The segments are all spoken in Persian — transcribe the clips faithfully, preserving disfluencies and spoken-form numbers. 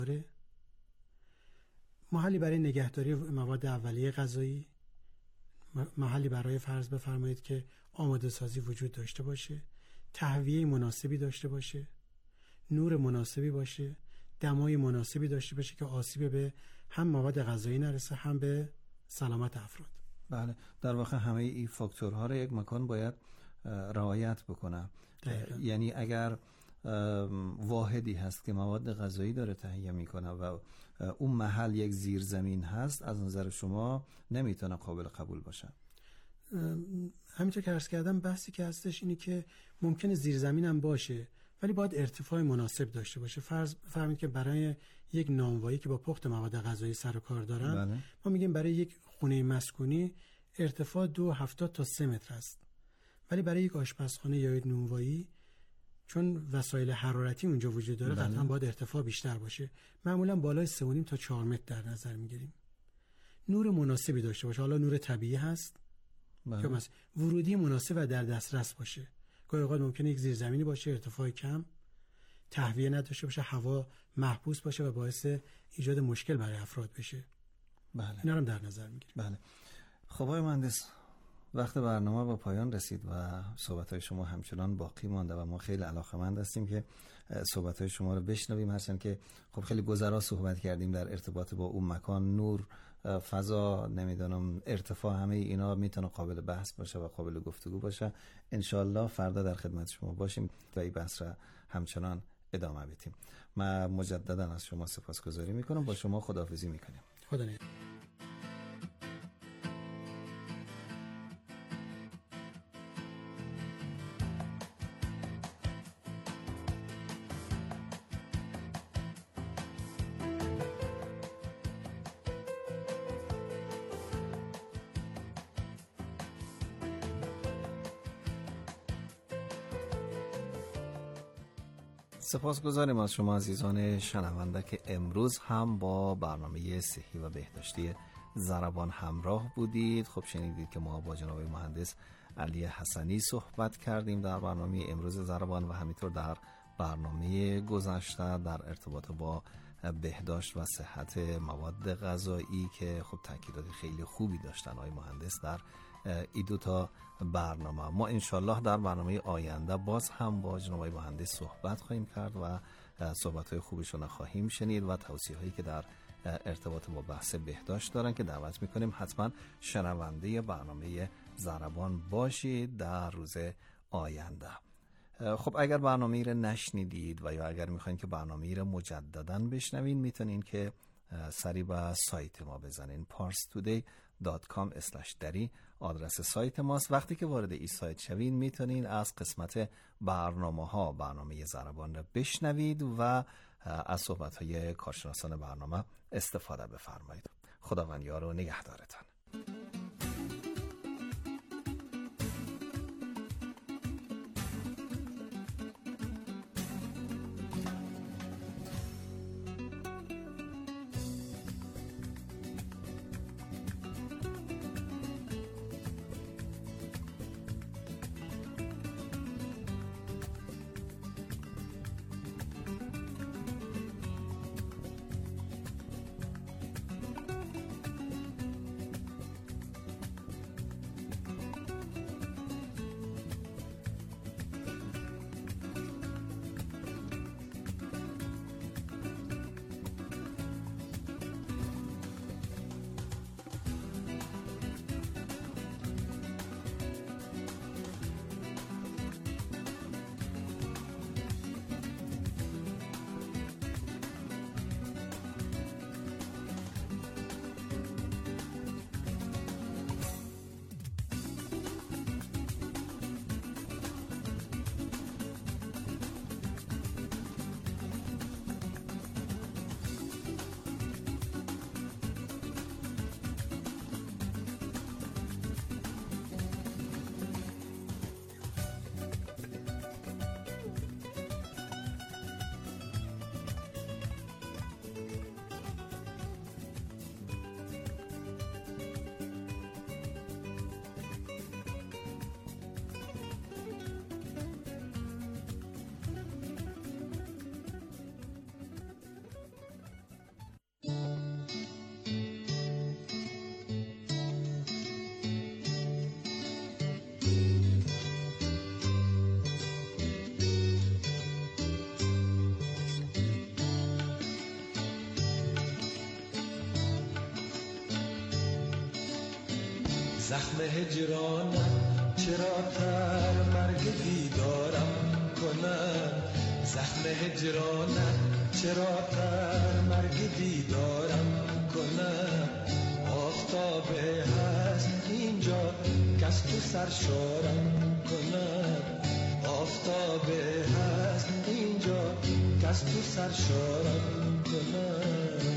محلی برای نگهداری مواد اولیه غذایی، محلی برای فرض بفرمایید که آماده سازی وجود داشته باشه، تهویه مناسبی داشته باشه، نور مناسبی باشه، دمای مناسبی داشته باشه که آسیب به هم مواد غذایی نرسه هم به سلامت افراد. بله، در واقع همه این فاکتورها رو یک مکان باید رعایت بکنه. یعنی اگر واحدی هست که مواد غذایی داره تهیه میکنه و اون محل یک زیرزمین هست، از نظر شما نمیتونه قابل قبول باشه. همینطور که عرض کردم بحثی که هستش اینی که ممکنه زیرزمین هم باشه ولی باید ارتفاع مناسب داشته باشه. فرض بفرمایید که برای یک نانوایی که با پخت مواد غذایی سر و کار دارن، بله. ما میگیم برای یک خونه مسکونی ارتفاع دو هفتاد تا سه متر است، ولی برای یک آشپزخانه یا یک نانوایی چون وسایل حرارتی اونجا وجود داره بله. قطعا باید ارتفاع بیشتر باشه. معمولا بالای سه و نیم تا چهار متر در نظر میگیریم. نور مناسبی داشته باشه، حالا نور طبیعی هست بله. که مثلا ورودی مناسب و در دسترس باشه. گاهی اوقات ممکنه یک زیرزمینی باشه، ارتفاع کم، تهویه نداشته باشه، هوا محبوس باشه و باعث ایجاد مشکل برای افراد بشه. بله. اینا رو در نظر میگیریم. بله. خب آقای مهندس، وقت برنامه با پایان رسید و صحبت‌های شما همچنان باقی مانده و ما خیلی علاقه‌مند هستیم که صحبت‌های شما رو بشنویم، هرچند که خب خیلی گذرا صحبت کردیم در ارتباط با اون مکان، نور، فضا، نمیدونم ارتفاع، همه اینا میتونه قابل بحث باشه و قابل گفتگو باشه. انشالله فردا در خدمت شما باشیم و این بحث را همچنان ادامه بدیم. من مجددا از شما سپاسگزاری میکنم. با شما خداحافظی میکنیم. خدا نگهدار. سپاسگزاریم از شما عزیزان شنونده که امروز هم با برنامه صحی و بهداشتی ضربان همراه بودید. خب شنیدید که ما با جناب مهندس علی حسنی صحبت کردیم در برنامه امروز ضربان و همینطور در برنامه گذشته در ارتباط با بهداشت و صحت مواد غذایی که خب تاکیدات خیلی خوبی داشتن آقای مهندس در ای دو تا برنامه. ما انشالله در برنامه آینده باز هم با جناب مهندس صحبت خواهیم کرد و صحبت‌های خوبشون خواهیم شنید و توصیه‌هایی که در ارتباط با بحث بهداشت دارن که دعوت می‌کنیم حتما شنونده برنامه ضربان باشید در روز آینده. خب اگر برنامه رو نشنیدید و یا اگر میخواین که برنامه رو مجدداً بشنوین، میتونین که سری به سایت ما بزنین پارس تودی دات کام اسلش دری آدرس سایت ماست. وقتی که وارد این سایت شوین میتونین از قسمت برنامه ها برنامه ضربان رو بشنوید و از صحبت های کارشناسان برنامه استفاده بفرمایید. خداوند یار و نگهدارتان. زخم هجرانم چرا تر مرگ دیدارم کنم، زخم هجرانم چرا تر مرگ دیدارم کنم. آفتاب هست اینجا کس تو سرشارم کنم، آفتاب هست اینجا کس تو سرشارم کنم.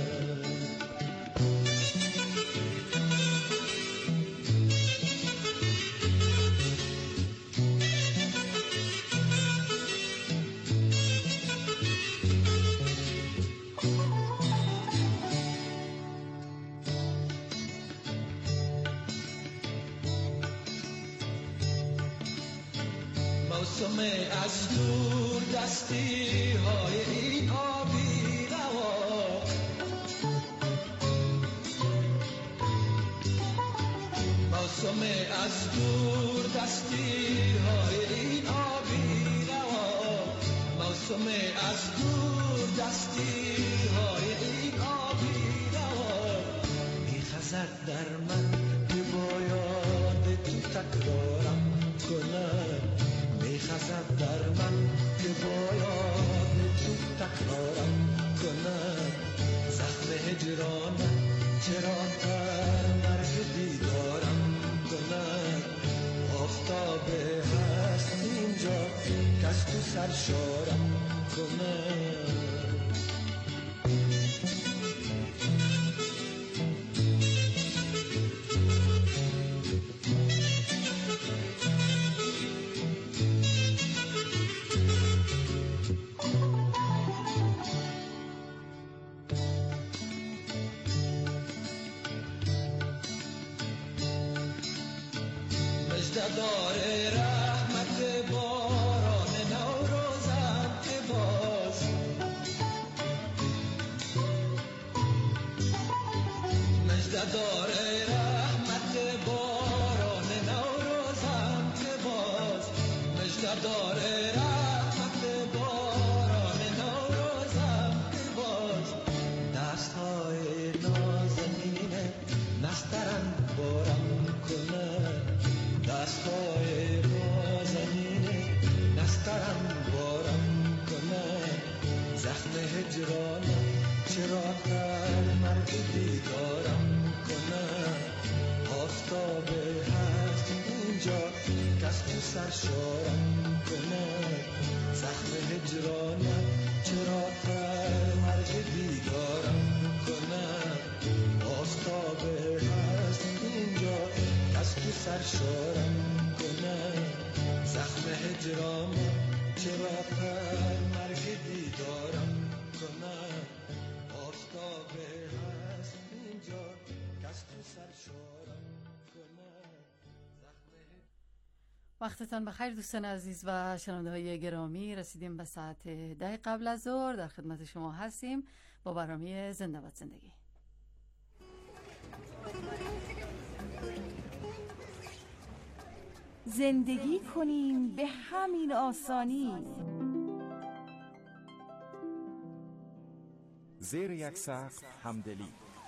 موسم از دور دستی های این آبی روا، موسم از دور دستی های این آبی روا، موسم از دور دستی های این آبی روا. میخزد در من که باید تو تکرارم کنم، میخزد در من که باید تو تکرارم کنم. زخم هجرانم چرا تر مرگ دیدارم کنم، آفتاب هست اینجا کس تو سرشارم کنم. مجددار رحمت باران نوروزم که باز، مجددار رحمت باران نوروزم که باز، مجددار رحمت باران نوروزم که باز. دستهای نازنین نسترن بارم کنه، دستای نازنین نسترم بارم کنه. زخم هجرانم چرا تر مرگ دیدارم کنه، آفتاب هست اینجا کس تو سرشارم کنه. زخم هجرانم چرا تر مرگ دیدارم کنه، آفتاب هست اینجا کس تو سرشارم کنه. زخم هجرانم چرا تر مرگ دیدارم کنه، آفتاب هست اینجا کس تو سرشارم کنه. وقتتان بخیر دوستان عزیز و شنونده های گرامی، رسیدیم به ساعت ده قبل از ظهر. در خدمت شما هستیم با برنامه زنده باد زندگی. زندگی کنیم به همین آسانی، زیر یک سقف همدلی،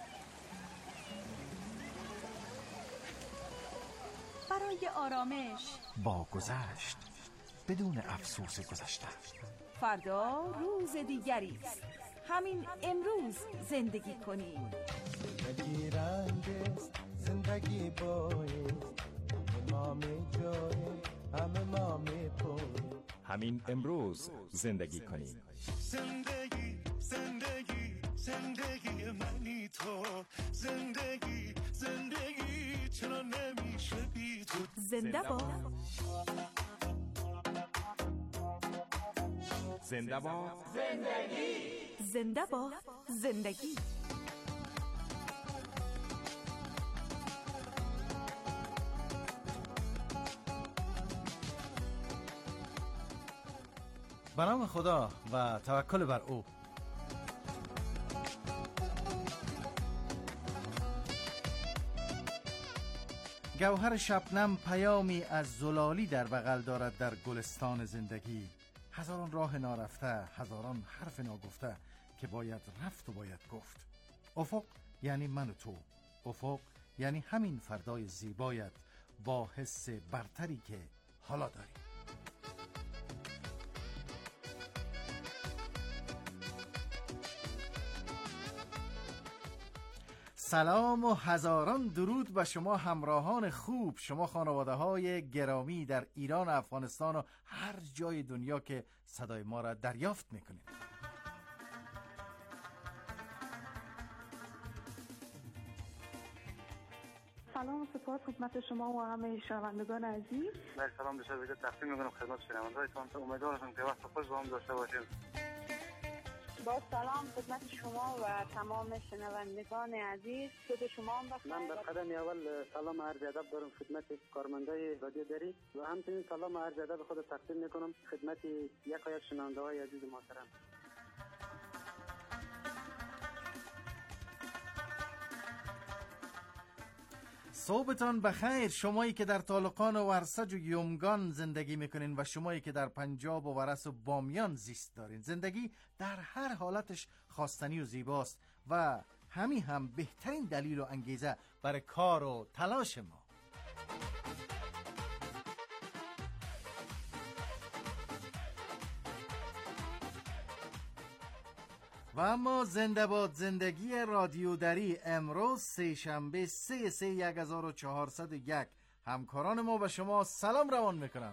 برای آرامش با گذشت بدون افسوس گذشته. فردا روز دیگری است، همین امروز زندگی کنیم. زندگی رنگ است، زندگی باید، ما می جاییم، همه ما می پویم. همین امروز زندگی کنیم. زندگی زندگی زندگی منی تو، زندگی زندگی چرا نمیشه بی تو. زنده باد، زنده باد زندگی، زنده باد زندگی. به نام خدا و توکل بر او. گوهر شبنم پیامی از زلالی در بغل دارد در گلستان زندگی. هزاران راه نارفته، هزاران حرف ناگفته که باید رفت و باید گفت. افق یعنی من و تو، افق یعنی همین فردای زیبایت با حس برتری که حالا داریم. سلام و هزاران درود به شما همراهان خوب، شما خانواده های گرامی در ایران و افغانستان و هر جای دنیا که صدای ما را دریافت میکنید. سلام و سپاس خدمت شما و همه شنوندگان عزیز. من سلام به شما تقدیم میکنم خدمت شنوندگانتان. امیدوارم که وقت خوش با هم داشته باشیم. با سلام خدمت شما و تمام شنوندگان عزیز. خود شما هم بخیر. من در قدم اول سلام عرض ادب دارم خدمت کارمندای رادیو دری و همچنین سلام عرض ادب خود تقدیم میکنم خدمت یکایک شنونده‌های عزیز محترم. صبحتان بخیر شمایی که در طالقان و ورسج و یومگان زندگی میکنین و شمایی که در پنجاب و ورس و بامیان زیست دارین. زندگی در هر حالتش خواستنی و زیباست و همین هم بهترین دلیل و انگیزه برای کار و تلاش ما. و اما زنده باد زندگی رادیو دری امروز سه شنبه سه سه یک هزار و چهارصد و یک. همکاران ما به شما سلام روان میکنم.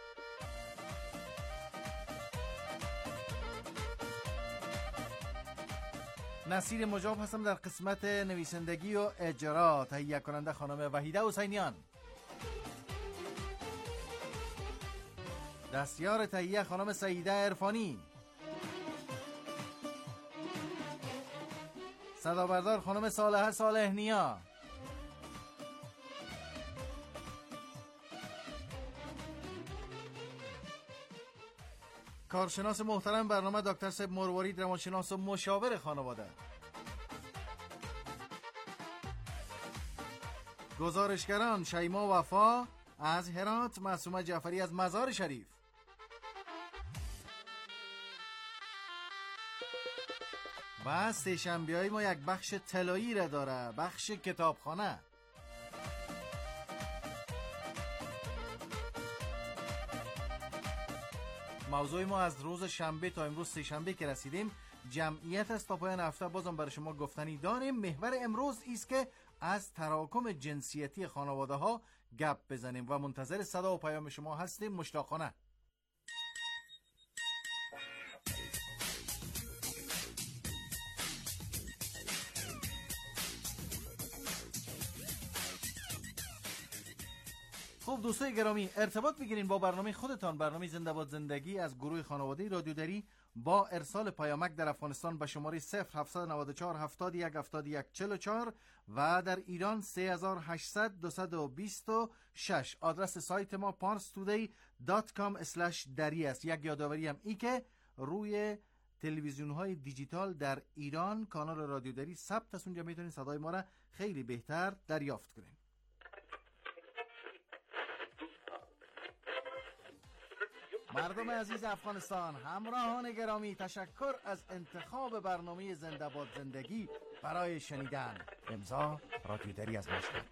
نصیر مجاب هستم در قسمت نویسندگی و اجرا. تهیه کننده خانم وحیده حسینیان. دستیار تهیه خانم سعیده عرفانی. صدابردار خانم صالحه صالح نیا. کارشناس محترم برنامه دکتر صاحب مروارید روانشناس و مشاور خانواده. گزارشگران شیما وفا از هرات، معصومه جعفری از مزار شریف. و سه شنبه‌های ما یک بخش طلایی را داره، بخش کتابخانه. موضوع ما از روز شنبه تا امروز سه شنبه که رسیدیم جمعیت است. تا پایان هفته بازم برای شما گفتنی داریم. محور امروز است که از تراکم جنسیتی خانواده ها گپ بزنیم و منتظر صدا و پیام شما هستیم. مشتاقانه. خب دوستای گرامی، ارتباط بگیرین با برنامه خودتان، برنامه زنده باد زندگی از گروه خانواده رادیو دری با ارسال پیامک در افغانستان به شماره صفر هفت نه چهار هفتاد و یک هفتاد و یک چهل و چهار و در ایران سه هزار و هشتصد دویست و بیست و شش. آدرس سایت ما پارس تودی دات کام اسلش دری است. یک یادآوری هم ای که روی تلویزیون های دیجیتال در ایران کانال رادیو دری ثبت است، اونجا میتونین صدای ما را خیلی بهتر دریافت کنین. مردم عزیز افغانستان، همراهان گرامی، تشکر از انتخاب برنامه زنده باد زندگی برای شنیدن. امضا رادیو دری از مشهد.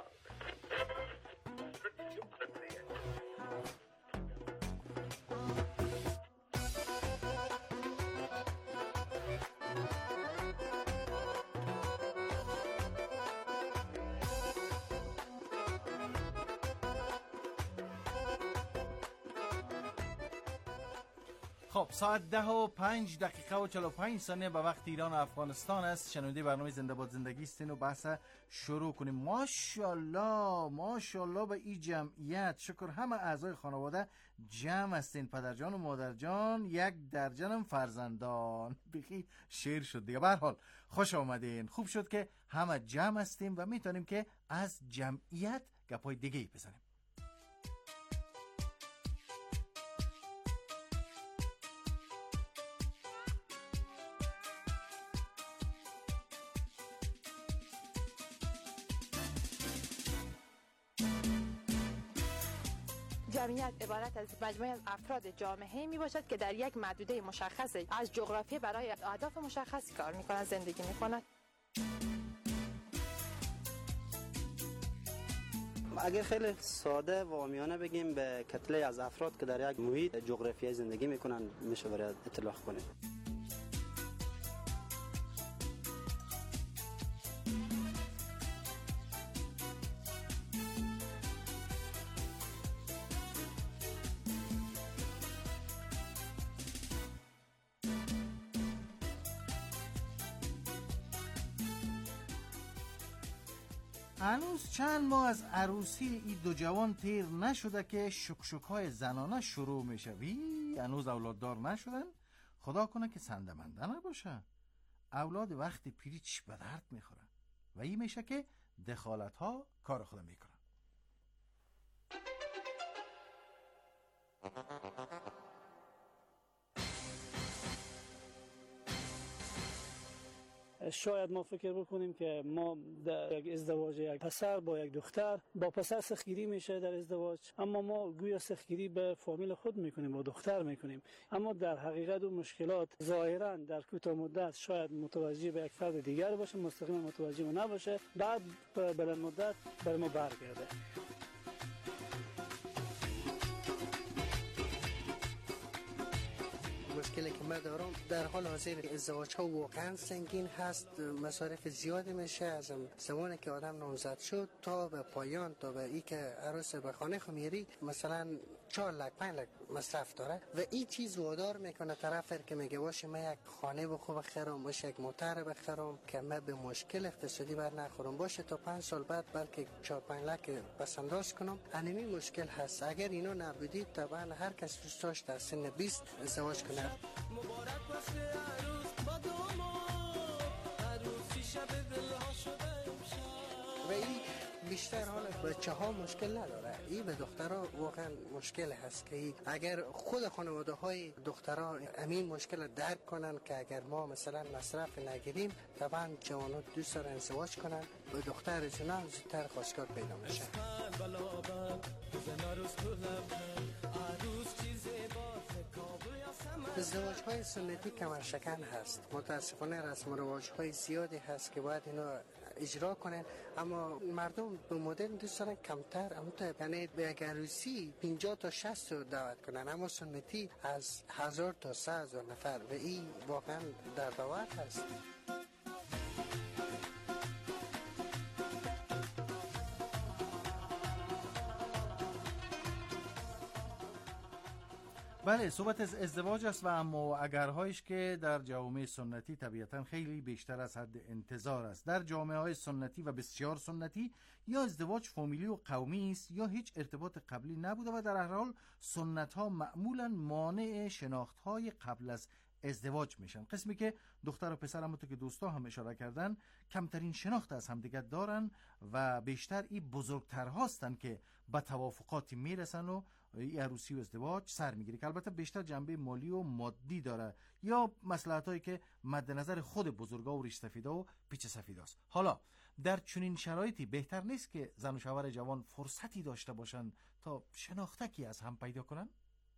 خب ساعت ده و پنج دقیقه و چهل و پنج ثانیه به وقت ایران و افغانستان است. شنونده برنامه زنده باد زندگی استین و بحث شروع کنیم. ماشاءالله ماشاءالله به این جمعیت شکر، همه اعضای خانواده جمع هستین. پدرجان و مادرجان، یک درجنم فرزندان. بخی شیر شد دیگه. به هر حال خوش آمدین. خوب شد که همه جمع هستیم و میتونیم که از جمعیت گپای دیگه ای بزنیم. جمعیت عبارت از مجموعه از افراد جامعه می باشد که در یک محدوده مشخص از جغرافی برای اهداف مشخصی کار می کند، زندگی می کند. اگر خیلی ساده و عامیانه بگیم به کتله از افراد که در یک محیط جغرافیایی زندگی میکنن میشه برای اطلاق کنیم. هنوز چند ماه از عروسی این دو جوان تیر نشده که شکشک های زنانه شروع میشه. وی هنوز اولاددار نشدن. خدا کنه که سندمنده نباشه. اولاد وقتی پیری چی به درد میخوره و این میشه که دخالت ها کار خود میکنه. شاید ما فکر بکنیم که ما در یک ازدواج یک پسر با یک دختر با پسر سختگیری میشه در ازدواج، اما ما گویا سختگیری به فامیل خود میکنیم، با دختر میکنیم، اما در حقیقت و مشکلات ظاهرا در کوتاه مدت شاید متوجه به یک فرد دیگر باشه، مستقیما متوجه ما نباشه، بعد بلند مدت بر ما برگرده. مشکلی که من دارم در حال حاضر ازدواج ها واقعا سنگین هست، مصارف زیادی میشه. از زمانی که آدم نامزد شد تا به پایان، تا به ای که عروس به خانه خمیری مثلا چهار لک پنج لک مصرف داره و این چیز وادار میکنه طرف که میگه باشه من یک خانه بخو بخرم، باشه یک موتر بخرم که من به مشکل اقتصادی بر نخورم، باشه تا پنج سال بعد بلکه چهار پنج لک پس انداز کنم. انمی مشکل هست. اگر اینو نبودید طبعا هر کس دوست داشت در سن بیست ازدواج کنه. مبارک باشه عروس با داماد، عروسی شب دلها شده امشب. و این بیشتر حال بچه ها مشکل نداره، این به دخترها واقعا مشکل هست که ای اگر خود خانواده های دخترها همین مشکل درک کنن که اگر ما مثلا مصرف نگیریم طبعا جوانات دوست دارن ازدواج کنن، به دختر جنان زودتر خواستگار پیدا میشه. ازدواج های سنتی کمر شکن هست. متاسفانه رسم و رواج های زیادی هست که باید اینو اجرا کنن، اما مردم به مدرن دوست دارن کمتر، اما یعنی به یک عروسی پنجاه تا شصت رو دعوت کنن، اما سنتی از هزار تا سه هزار نفر و این واقعا در باور هست. بله، صحبت از ازدواج است و اما اگرهایش که در جوامع سنتی طبیعتا خیلی بیشتر از حد انتظار است. در جامعه های سنتی و بسیار سنتی یا ازدواج فامیلی و قومی است یا هیچ ارتباط قبلی نبوده و در هر حال سنت ها معمولا مانع شناخت های قبل از ازدواج میشن. قسمی که دختر و پسر همونطور که دوستا هم اشاره کردن کمترین شناخت از همدیگر دارن و بیشتر این بزرگتر هستن که به توافقاتی میرسن و این عروسی و ازدواج سر میگیره که البته بیشتر جنبه مالی و مادی داره یا مصلحت هایی که مد نظر خود بزرگا و ریش سفیدا و پیچ سفیداست. حالا در چنین شرایطی بهتر نیست که زن و شوهر جوان فرصتی داشته باشن تا شناختکی از هم پیدا کنن؟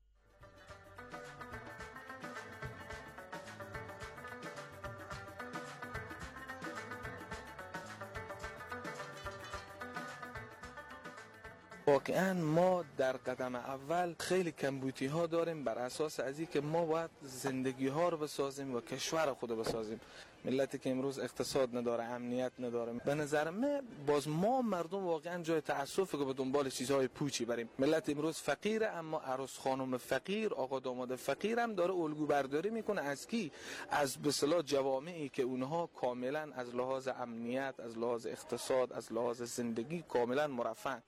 واقعا ما در قدم اول خیلی کمبودی ها داریم بر اساس از این که ما باید زندگی ها رو بسازیم و کشور خود بسازیم. ملتی که امروز اقتصاد نداره، امنیت نداره، به نظر من باز ما مردم واقعا جای تأسفه که به دنبال چیزهای پوچی بریم. ملت امروز فقیره، اما عروس خانم فقیر، آقا داماد فقیر هم داره الگو برداری میکنه از کی؟ از به اصطلاح جوامعی که اونها کاملا از لحاظ امنیت، از لحاظ اقتصاد، از لحاظ زندگی کاملا مرفه.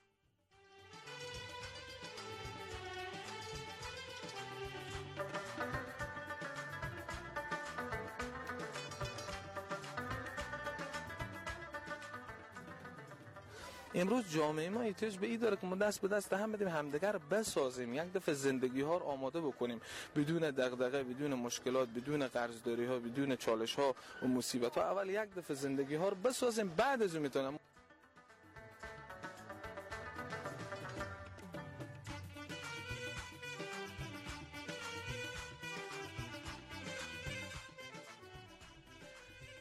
امروز جامعه ما احتیاج به این داره که ما دست به دست هم بدیم، همدیگر بسازیم، یک دفعه زندگی ها رو آماده بکنیم بدون دغدغه، بدون مشکلات، بدون قرضداری ها، بدون چالش ها و مصیبت ها. اول یک دفعه زندگی ها رو بسازیم، بعد از اون میتونم.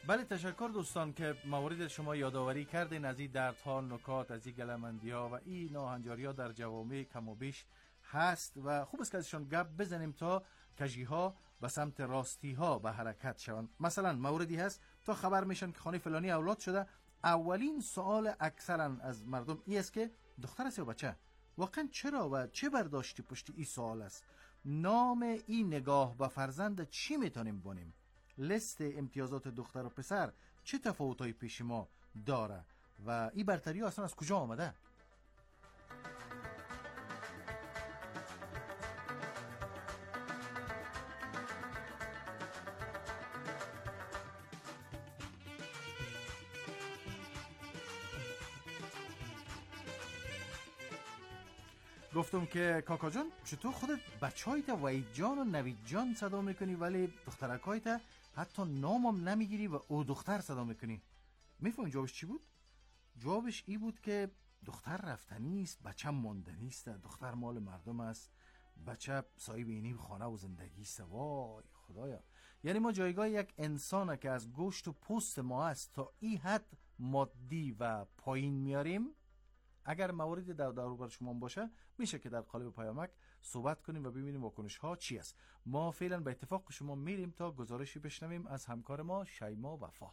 بله تشکر دوستان که موارد شما یادآوری کردین از این دردها، نکات، از این گلمندی ها و این ناهنجاری ها در جوامع کم و بیش هست و خوب است که ازشان گپ بزنیم تا کجی ها به سمت راستی ها به حرکت شوند. مثلا موردی هست تا خبر میشن که خانه فلانی اولاد شده، اولین سوال اکثرا از مردم این است که دختر است یا بچه؟ واقعا چرا و چه برداشتی پشت این سوال است؟ نام این نگاه به فرزند چی میتونیم بونیم؟ لیست امتیازات دختر و پسر چه تفاوت‌های پیش ما داره و این برتری ها اصلا از کجا آمده؟ گفتم که کاکا جان چطور خودت بچه‌هایت وحید جان و نوید جان صدا میکنی ولی دخترکایت حتی نامم نمیگیری و او دختر صدا میکنی؟ میفهمی جوابش چی بود؟ جوابش ای بود که دختر رفتنی است، بچه ماندنی است، دختر مال مردم است، بچه صاحب اینی خانه و زندگی است. وای خدایا، یعنی ما جایگاه یک انسانه که از گوشت و پوست ما است تا این حد مادی و پایین میاریم. اگر موارد در دور بر شما باشه میشه که در قالب پیامک صحبت کنیم و ببینیم واکنش ها چی است. ما فعلا به اتفاق شما میریم تا گزارشی بشنویم از همکار ما شیما وفا.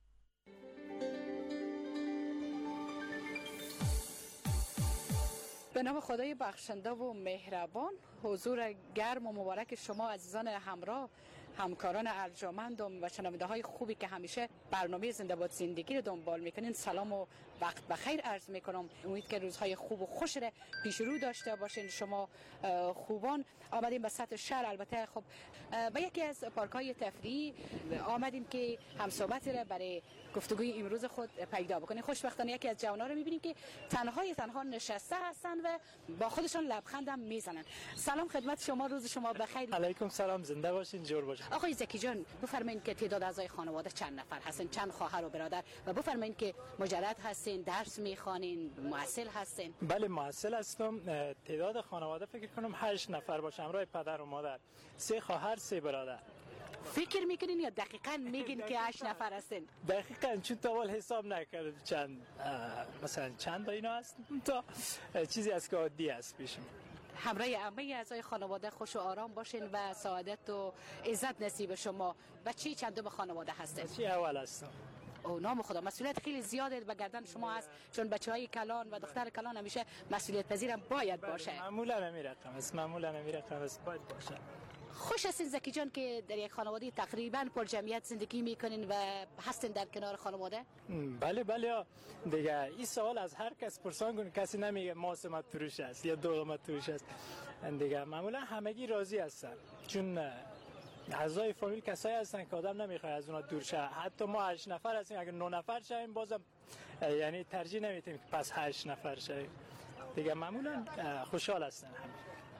به نام خدای بخشنده و مهربان، حضور گرم و مبارک شما عزیزان همراه، همکاران ارجمندم و شنونده های خوبی که همیشه برنامه زنده باد زندگی رو دنبال میکنین، سلام و وقت بخیر عرض میکنم. امید که روزهای خوب و خوش رو پیش رو داشته باشین. شما خوبان آمدیم به سطح شهر، البته خب به یکی از پارک های تفریحی آمدیم که هم صحبتی رو برای گفتگوی امروز خود پیدا بکنیم. خوشبختانه یکی از جوانان رو میبینیم که تنهای تنها نشسته هستن و با خودشون لبخند هم میزنن. سلام خدمت شما، روز شما بخیر. علیکم سلام، زنده باشین، جور باشین. آقای زکی جان بفرمایین که تعداد اعضای خانواده چند نفر هستین؟ چند خواهر و برادر؟ و بفرمایین که مجرد هستین، درس میخوانین، محصل هستین؟ بله محصل هستم. تعداد خانواده فکر کنم هشت نفر باشه، همراه پدر و مادر، سه خواهر سه برادر. فکر میکنین یا دقیقاً میگین که هشت نفر هستین؟ دقیقاً چون تا حساب نکردم چند مثلا چند تا اینا هست، تا چیزی از که عادی است پیشم. همراه همه اعضای خانواده خوش و آرام باشین و سعادت و عزت نصیب شما. بچه چندم خانواده هستین؟ بچه اول هستم. او نام خدا، مسئولیت خیلی زیاده به گردن شما هست، چون بچهای کلان و دختر کلان همیشه مسئولیت پذیرم باید باشه. معمولا نمیرقم است، معمولا نمیرقم است، باید باشه. خوش هستین زکی جان که در یک خانواده تقریبا پر جمعیت زندگی میکنین و هستین در کنار خانواده؟ بله بله دیگه این سوال از هر کس پرسان کنه کسی نمیگه ماسمت توش است یا دوغمت توش است دیگه. معمولا همگی راضی هستن، چون اعضای فامیل کسایی هستن که آدم نمیخواد از اونها دور شه. حتی ما هشت نفر هستیم، اگر نه نفر شیم بازم یعنی ترجیح نمیدیم که پس هشت نفر شیم دیگه. معمولا خوشحال هستن همه.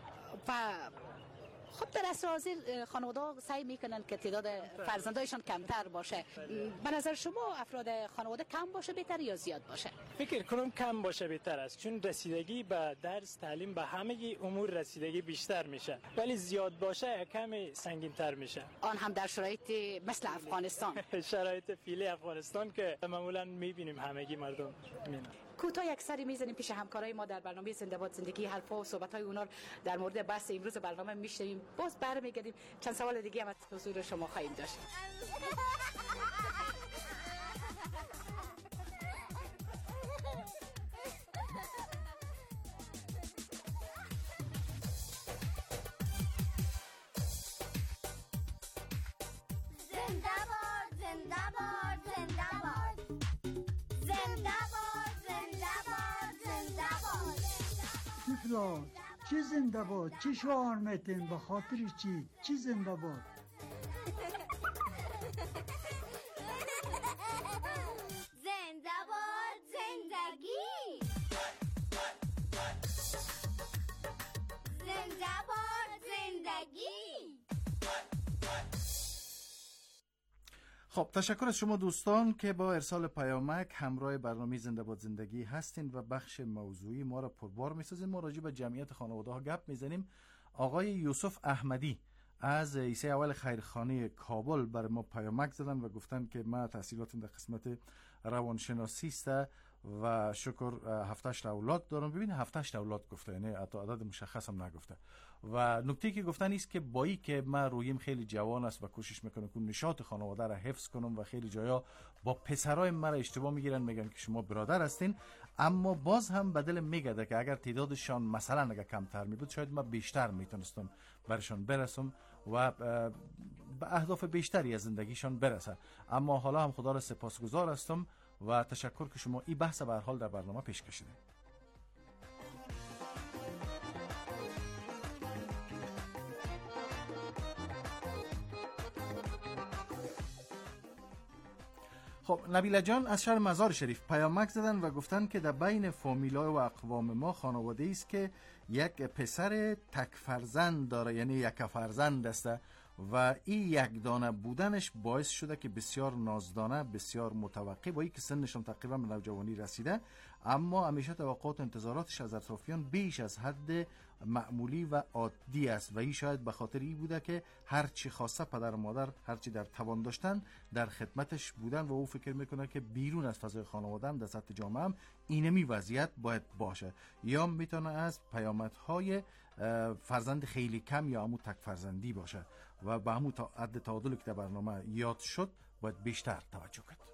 و خب در اصل حاضر خانواده سعی میکنن که تعداد فرزندایشان کمتر باشه. به نظر شما افراد خانواده کم باشه بهتر یا زیاد باشه؟ فکر کنم کم باشه بهتر است، چون رسیدگی به درس، تعلیم، به همه امور رسیدگی بیشتر میشه، ولی زیاد باشه کمی سنگین تر میشه. آن هم در شرایط مثل افغانستان. شرایط فعلی افغانستان که معمولا میبینیم همگی مردم میبینن. کوتاه یک سری میزنیم پیش همکارای ما در برنامه زنده باد زندگی، حرفا و صحبت‌های اونا در مورد بحث امروز برنامه میشنویم. باز برمیگردیم چند سوال دیگه هم از حضور شما خواهیم داشت. زنده باد، زنده باد، زنده باد. زنده باد، زنده باد، زنده باد. طفلا چی زنده باد؟ چی شعار میتین؟ به خاطر چی؟ چی زنده باد؟ زنده باد زندگی. زنده باد زندگی. خب تشکر از شما دوستان که با ارسال پیامک همراه برنامه زنده باد زندگی هستین و بخش موضوعی ما را پربار میسازین. ما راجع به جمعیت خانواده ها گپ میزنیم. آقای یوسف احمدی از ایسه اول خیرخانه کابل بر ما پیامک زدن و گفتن که ما تحصیلاتم در قسمت روانشناسی است و شکر هفتش اولاد دارم. ببین هفتش اولاد گفته، یعنی عدد مشخص هم نگفته. و نکته که گفتن است که با این که من رویم خیلی جوان است و کوشش میکنم که نشاط خانواده را حفظ کنم و خیلی جایا با پسرای مرا اشتباه میگیرن، میگن که شما برادر هستین، اما باز هم بدل میگه که اگر تعدادشان مثلا اگر کمتر میبود شاید ما بیشتر میتونستم برشان برسم و به اهداف بیشتری از زندگیشان برسه. اما حالا هم خدا را سپاسگزار هستم و تشکر که شما این بحث به هر حال در برنامه پیش کشیدید. خب نبیله جان از شهر مزار شریف پیامک زدن و گفتن که در بین فامیلا و اقوام ما خانواده است که یک پسر تک فرزند داره، یعنی یک فرزند است و این یک دانه بودنش باعث شده که بسیار نازدانه، بسیار متوقع، با اینکه سنشون تقریبا به نوجوانی رسیده، اما همیشه توقعات و انتظاراتش از اطرافیان بیش از حد معمولی و عادی است و این شاید به خاطر این بوده که هر چی خواسته پدر و مادر هر چی در توان داشتن در خدمتش بودن و او فکر میکنه که بیرون از فضای خانواده هم در سطح جامعه هم اینمی وضعیت باید باشه. یا میتونه از پیامدهای فرزند خیلی کم یا همون تک فرزندی باشه و به همون حد تعادلی که در برنامه یاد شد باید بیشتر توجه کرد.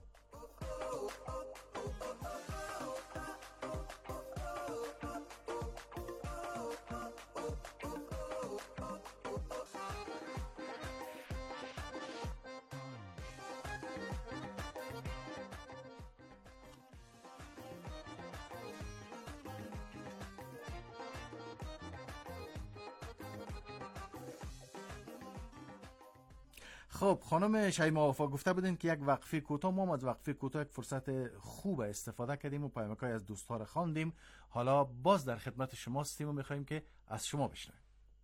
خب خانم شیما وفا گفته بودین که یک وقفه کوتاه، ما از وقفه کوتاه یک فرصت خوب استفاده کردیم و پیامک‌های از دوست‌ها را خواندیم. حالا باز در خدمت شما هستیم و می‌خوایم که از شما بشنویم.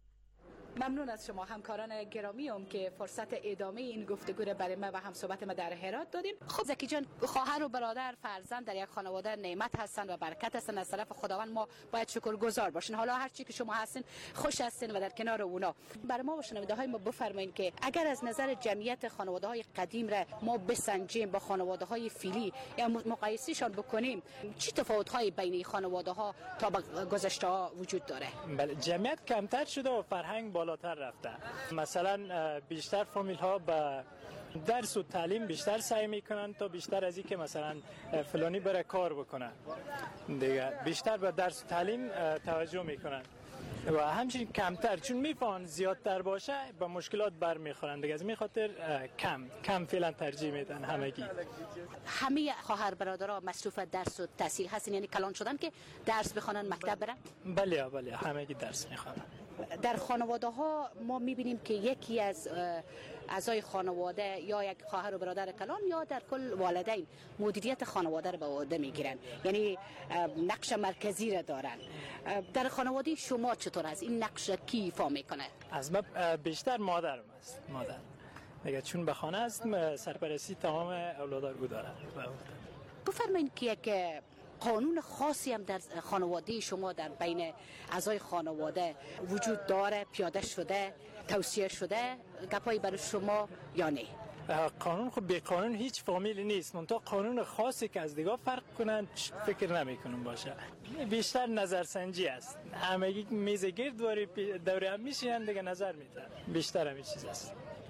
ممنون از شما همکاران گرامی هم که فرصت ادامه این گفتگو را برای ما و هم صحبت ما در هرات دادیم. خب زکی جان، خواهر و برادر فرزند در یک خانواده نعمت هستند و برکت هستند از طرف خداوند، ما باید شکرگزار باشین. حالا هر چی که شما هستین خوش هستین و در کنار اونا. برای ما و شنونده های ما بفرمایین که اگر از نظر جمعیت خانواده های قدیم را ما بسنجیم با خانواده های فیلی یا مقایسهشان بکنیم، چی تفاوت های بین خانواده ها تا به گذشته ها وجود داره؟ بله، جمعیت کمتر شده و فرهنگ بالاتر رفته. مثلا بیشتر فامیل ها به درس و تعلیم بیشتر سعی میکنن تا بیشتر از این که مثلا فلانی بره کار بکنه. دیگه بیشتر به درس و تعلیم توجه میکنن و همچنین کمتر، چون میفهمن زیادتر باشه به مشکلات برمیخورن دیگه، از این خاطر کم کم فعلا ترجیح میدن همگی. همه خواهر برادرها مصروف درس و تحصیل هستن، یعنی کلان شدن که درس بخونن، مکتب برن؟ بله بله، همگی درس میخونن. در خانواده ها ما میبینیم که یکی از اعضای خانواده یا یک خواهر و برادر کلان یا در کل والدین مدیریت خانواده رو به عهده میگیرن، یعنی نقش مرکزی را دارن. در خانواده شما چطور است؟ این نقش کی ایفا میکنه؟ از من بیشتر مادرم است. مادر دیگه چون به خانه است سرپرستی تمام اولادار رو داره. بفرمایید که یک قانون خاصی هم در خانواده شما در بین اعضای خانواده وجود داره، پیاده شده، توصیه شده، گپایی برای شما یا نه؟ قانون خب به قانون هیچ فامیلی نیست، منتها قانون خاصی که از دیگه فرق کنن فکر نمی کنم باشه. بیشتر نظرسنجی است، همگی میز گرد دوره هم میشینن دیگه نظر میدن، بیشتر همین چیز است.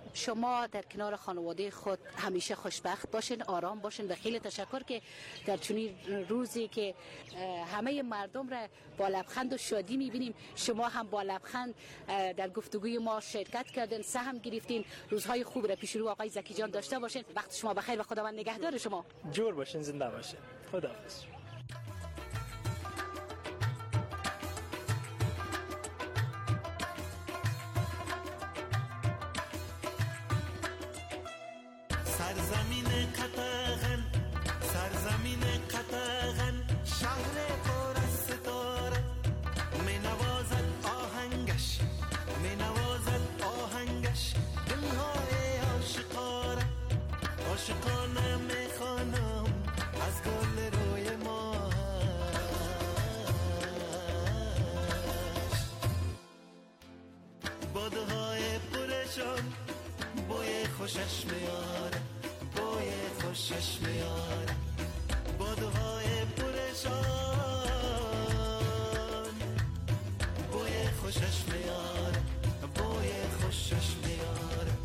شما در کنار خانواده خود همیشه خوشبخت باشین، آرام باشین و خیلی تشکر که در چنین روزی که همه مردم را با لبخند و شادی میبینیم، شما هم با لبخند در گفتگوی ما شرکت کردین، سهم گرفتین. روزهای خوب را پیش رو آقای زکی جان داشته باشین. وقت شما بخیر و خداوند نگهدار شما. جور باشین، زنده باشین. خداحافظ. سرزمین قطغن، سرزمین قطغن، شهر پر از ستاره، می نوازد آهنگش، می نوازد آهنگش، دلهای عاشقانه، عاشقانه می خوانم از گل روی ما. خوشش میاره بادوهای پرشان بوی خوشش میاره بوی خوشش میاره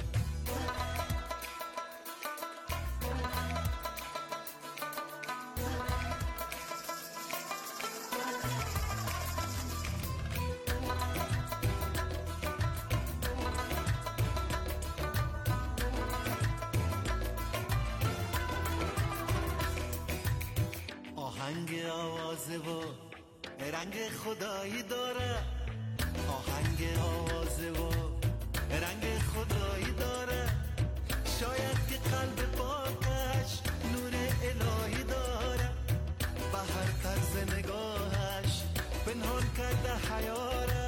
آهنگ آوازه و رنگ خدایی داره آهنگ آوازه و رنگ خدایی داره شاید که قلب پاکش نور الهی داره به هر طرز نگاهش پنهان کرده حیاره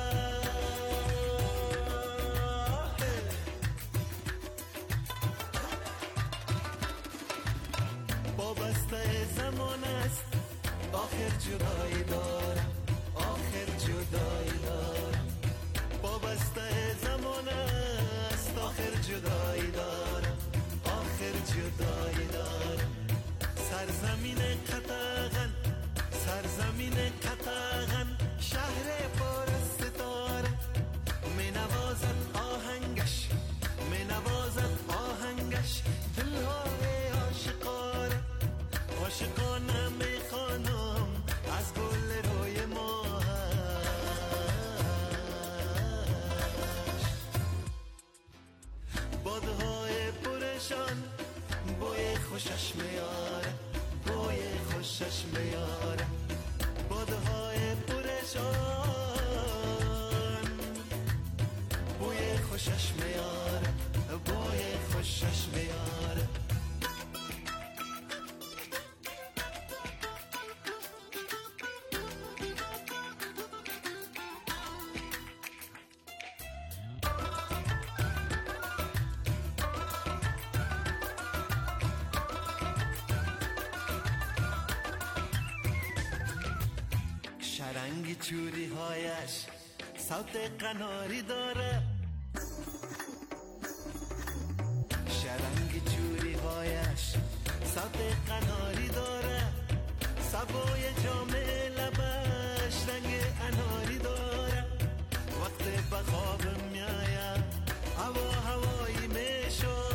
وابسته زمان است آخر جدایی دارم آخر جدایی دارم وابسته زمان است آخر جدایی دارم آخر جدایی دارم سرزمین قطغن سرزمین قطغن شهر پر از ستاره می نوازد آهنگش می نوازد آهنگش دلهای عاشقانه عاشقانه میخوانم از گل روی ماهش بادهای پرشان بوی خوشش میاره بوی خوشش میاره بادهای پرشان بوی خوشش میاره بوی خوشش میاره شرنگ چوری هایش صوت قناری داره شرنگ چوری هایش صوت قناری داره سبای جامع لبش رنگ اناری داره وقت به خواب میایم هوا هوایی میشو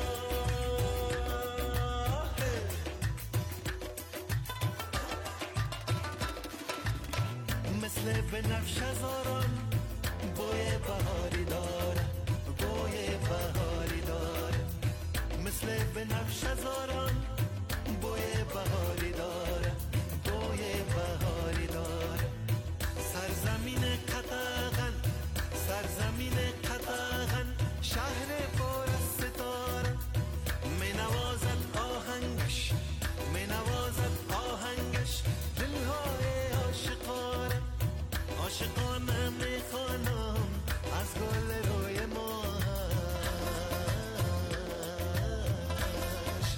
مثل بنفش هزاران بوی بهاری داره بوی بهاری داره مثل بنفش هزاران بوی بهاری داره بوی بهاری داره سرزمین قطغن سرزمین قطغن شهر پر از ستاره می نوازد آهنگش می نوازد آهنگش دلهای عاشقانه عاشقانه میخوانم از گل روی ماهش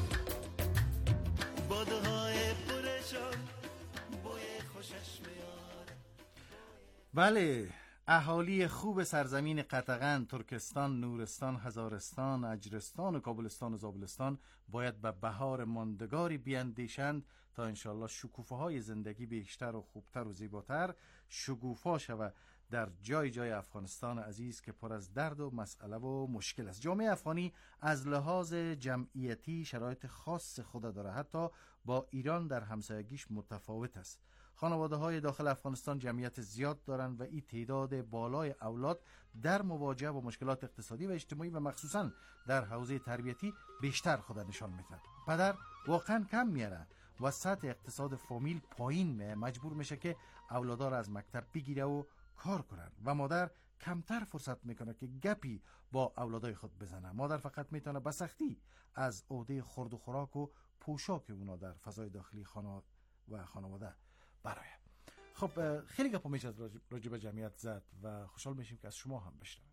بادهای پرشان بوی خوشش میاره. بله، اهالی خوب سرزمین قطغن، ترکستان، نورستان، هزارستان، اجرستان و کابلستان و زابلستان باید به بهار ماندگاری بیاندیشند تا انشالله شکوفه های زندگی بیشتر و خوبتر و زیباتر شکوفا شود در جای جای افغانستان عزیز که پر از درد و مسئله و مشکل است. جامعه افغانی از لحاظ جمعیتی شرایط خاص خود داره، حتی با ایران در همسایگیش متفاوت است. خانواده های داخل افغانستان جمعیت زیاد دارند و این تعداد بالای اولاد در مواجهه با مشکلات اقتصادی و اجتماعی و مخصوصا در حوزه تربیتی بیشتر خود نشان میده. پدر واقعا کم میاره و سطح اقتصاد فامیل پایین میه، مجبور میشه که اولادا را از مکتب بگیره و کار کنن و مادر کمتر فرصت میکنه که گپی با اولادای خود بزنه. مادر فقط میتونه به سختی از عهده خورد و خوراک و پوشاک اونا در فضای داخلی خانه و خانواده برای. خب خیلی گپا میشه راجع به جمعیت زد و خوشحال میشیم که از شما هم بشنویم.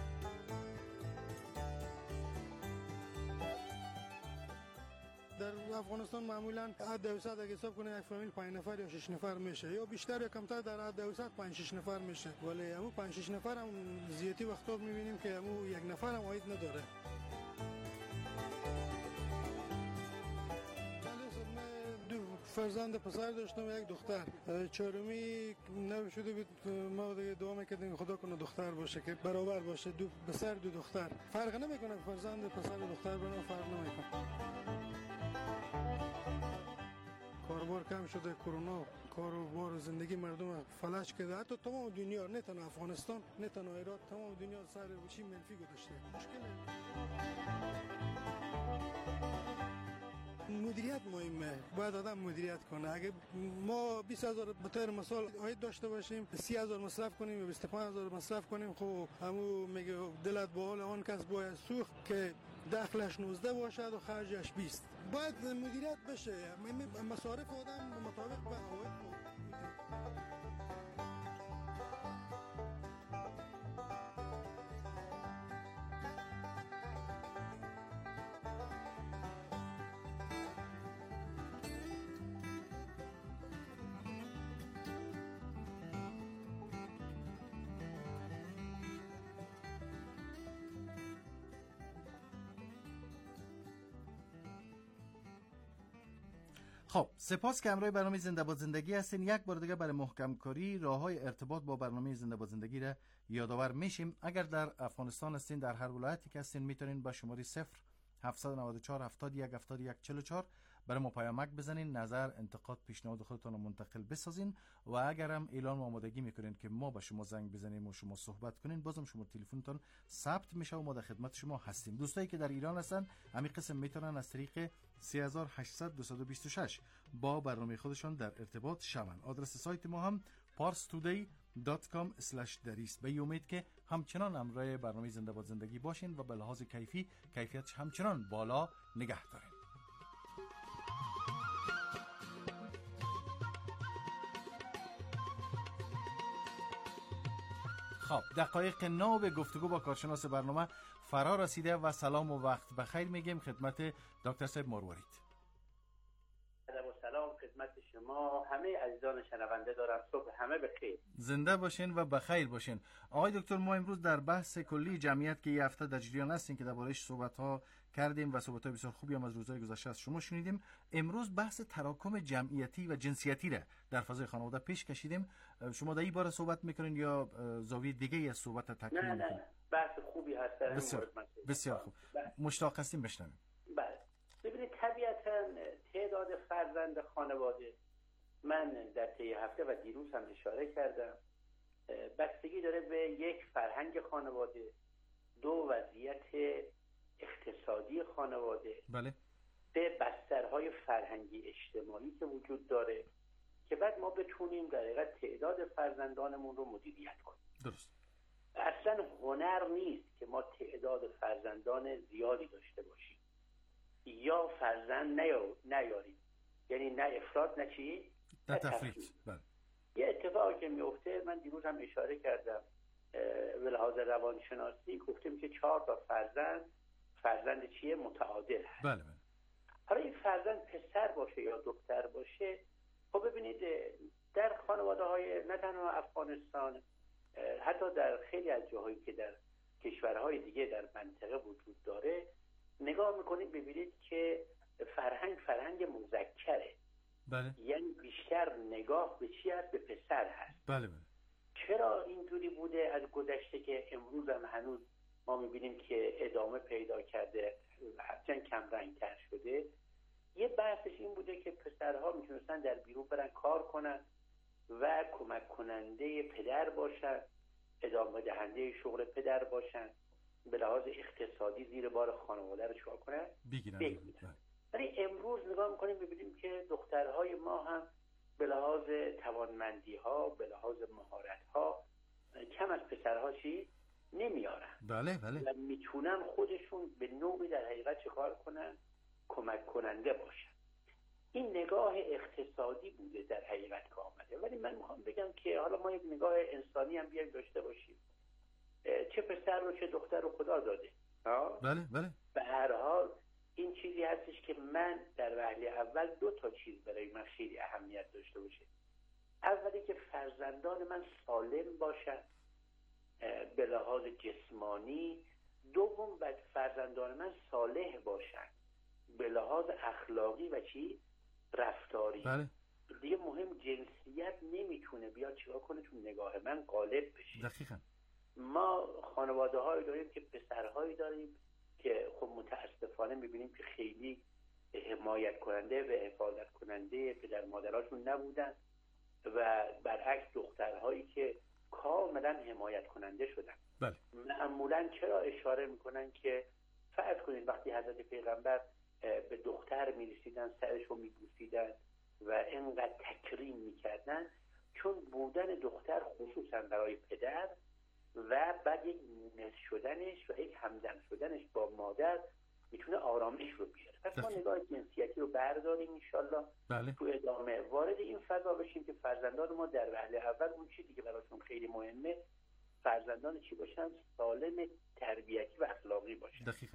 در افغانستان معمولا حد اوسط اگه حساب کنه یک فامیل پنج نفر یا شش نفر میشه، یا بیشتر یا کمتر در حد اوسط پنج شش نفر میشه، ولی همون پنج شش نفر هم زیاتی وقتا میبینیم که همون یک نفر هم عاید نداره. فرزند پسر داشتم و یک دختر. چهارمی نو شده بود، ما دیگه دعا میکردیم خدا کنه دختر باشه که برابر باشه، دو پسر دو دختر. فرق نمیکنه فرزند پسر و دختر بنا فرق نمیکنه. کاربار کم شده، کرونا کاروبار زندگی مردم فلج کرده، حتی تمام دنیا، نه تنها افغانستان نه تنها ایران، تمام دنیا سر چی منفی گذاشته. مشکله. مدیریت مهمه، باید آدم مدیریت کنه. اگه ما بیست هزار به طور مثال عاید داشته باشیم، سی هزار مصرف کنیم یا بیست و پنج هزار مصرف کنیم، خب همو میگه دلت با حال آن کس باید سوخت که دخلش نوزده باشد و خرجش بیست. باید مدیریت بشه، مصارف آدم مطابق با عواید. خب سپاس که همراه برنامه زنده باد زندگی هستین. یک بار دیگه برای محکم کاری راههای ارتباط با برنامه زنده باد زندگی را یادآور میشیم. اگر در افغانستان هستین، در هر ولایتی که هستین، میتونین با شماره صفر هفت نه چهار هفتاد و یک هفتاد و یک چهل و چهار برای ما پیامک بزنین، نظر، انتقاد، پیشنهاد خودتون رو منتقل بسازین. و اگر هم اعلان و آمادگی میکنین که ما با شما زنگ بزنیم و شما صحبت کنین، بازم شما تلفنتون ثبت میشه و ما در خدمت شما هستیم. دوستایی که در ایران هستن، همین قسم میتونن از طریق سه هزار و هشتصد و دویست و بیست و شش با برنامه خودشان در ارتباط شوند. آدرس سایت ما هم پارس تودی دات کام اسلش دری است. به امید که همچنان همراه برنامه زنده باد زندگی باشین و به لحاظ کیفی کیفیتش همچنان بالا نگه دارین. خب دقایق ناب گفتگو با کارشناس برنامه فرا رسیده و سلام و وقت بخیر میگیم خدمت دکتر صاحب مروارید. ادب و سلام خدمت شما همه عزیزان شنونده دارم. صبح همه بخیر. زنده باشین و بخیر باشین. آقای دکتر، ما امروز در بحث کلی جمعیت که یه هفته در جریان هستیم که درباره‌اش صحبت‌ها کردیم و صحبت‌های بسیار خوبی هم از روزهای گذشته از شما شنیدیم. امروز بحث تراکم جمعیتی و جنسیتی را در فضای خانواده پیش کشیدیم. شما در این باره صحبت میکنین یا زاویه دیگه از صحبت تکمیل میکنین؟ نه نه بحث خوبی هست در این مورد. بسیار خوب. مشتاق هستیم بشنویم. بله. ببینید طبیعتاً تعداد فرزند خانواده، من در طی هفته و دیروز هم اشاره کردم، بستگی داره به یک فرهنگ خانواده، دو وضعیت اقتصادی خانواده، بله، سه بسترهای فرهنگی اجتماعی که وجود داره که بعد ما بتونیم در حقیقت تعداد فرزندانمون رو مدیریت کنیم. درست. اصلا هنر نیست که ما تعداد فرزندان زیادی داشته باشیم یا فرزند نیاریم، یعنی نه افراط نه چی؟ نه تفریط. بله. یه اتفاقی که میفته، من دیروز هم اشاره کردم، به لحاظ روانشناسی گفتیم که چهار تا فرزند فرزند چیه؟ متعادل هست. بله بله. حالا این فرزند پسر باشه یا دختر باشه، خب ببینید در خانواده های نه تنها افغانستان، حتی در خیلی از جاهایی که در کشورهای دیگه در منطقه وجود داره، نگاه میکنید ببینید که فرهنگ فرهنگ مذکره. بله. یعنی بیشتر نگاه به چی هست؟ به پسر هست. بله بله. چرا اینطوری بوده از گذشته که امروز هم هنوز ما میبینیم که ادامه پیدا کرده، هرچند کم رنگ‌تر شده؟ یه بحثش این بوده که پسرها میتونستن در بیرون برن کار کنن و کمک کننده پدر باشن، ادامه دهنده شغل پدر باشن، به لحاظ اقتصادی زیر بار خانواده رو چکار کنن؟ بگیرن. ولی امروز نگاه میکنیم ببینیم که دخترهای ما هم به لحاظ توانمندی ها، به لحاظ مهارت ها کم از پسرها چی نمیارن. بله بله. و میتونن خودشون به نوعی در حقیقت چه کار کنن؟ کمک کننده باشن. این نگاه اقتصادی بوده در حقیقت که آمده. ولی من میخوام بگم که حالا ما یک نگاه انسانی هم بیایم داشته باشیم. چه پسر رو چه دختر رو خدا داده. بله بله. به هر حال این چیزی هست هستش که من در وهله اول دو تا چیز برای من خیلی اهمیت داشته باشه. اولی که فرزندان من سالم باشن به لحاظ جسمانی، دوم باید فرزندان من صالح باشن به لحاظ اخلاقی و چی؟ رفتاری. بله. دیگه مهم جنسیت نمیتونه بیاد چیکار کنه تو نگاه من غالب بشه. دقیقاً. ما خانواده هایی داریم که پسرهایی داریم که خب متاسفانه میبینیم که خیلی حمایت کننده و حفاظت کننده پدر مادراشون نبودن و برعکس دخترهایی که کاملا حمایت کننده شدن. بله. معمولا چرا اشاره میکنن که فرض کنید وقتی حضرت پیغمبر به دختر میرسیدن سرش رو میبوسیدن و اینقدر تکریم میکردن، چون بودن دختر خصوصا برای پدر و بعد یک مونس شدنش و یک همدم شدنش با مادر میتونه آرامش رو بیاره. پس ما نگاه جنسیتی رو برداریم انشالله. بله. تو ادامه وارد این فضا بشیم که فرزندان ما در وهله اول اون چیزی که براشون خیلی مهمه فرزندان چی باشن؟ سالم تربیتی و اخلاقی باشن. دقیقاً.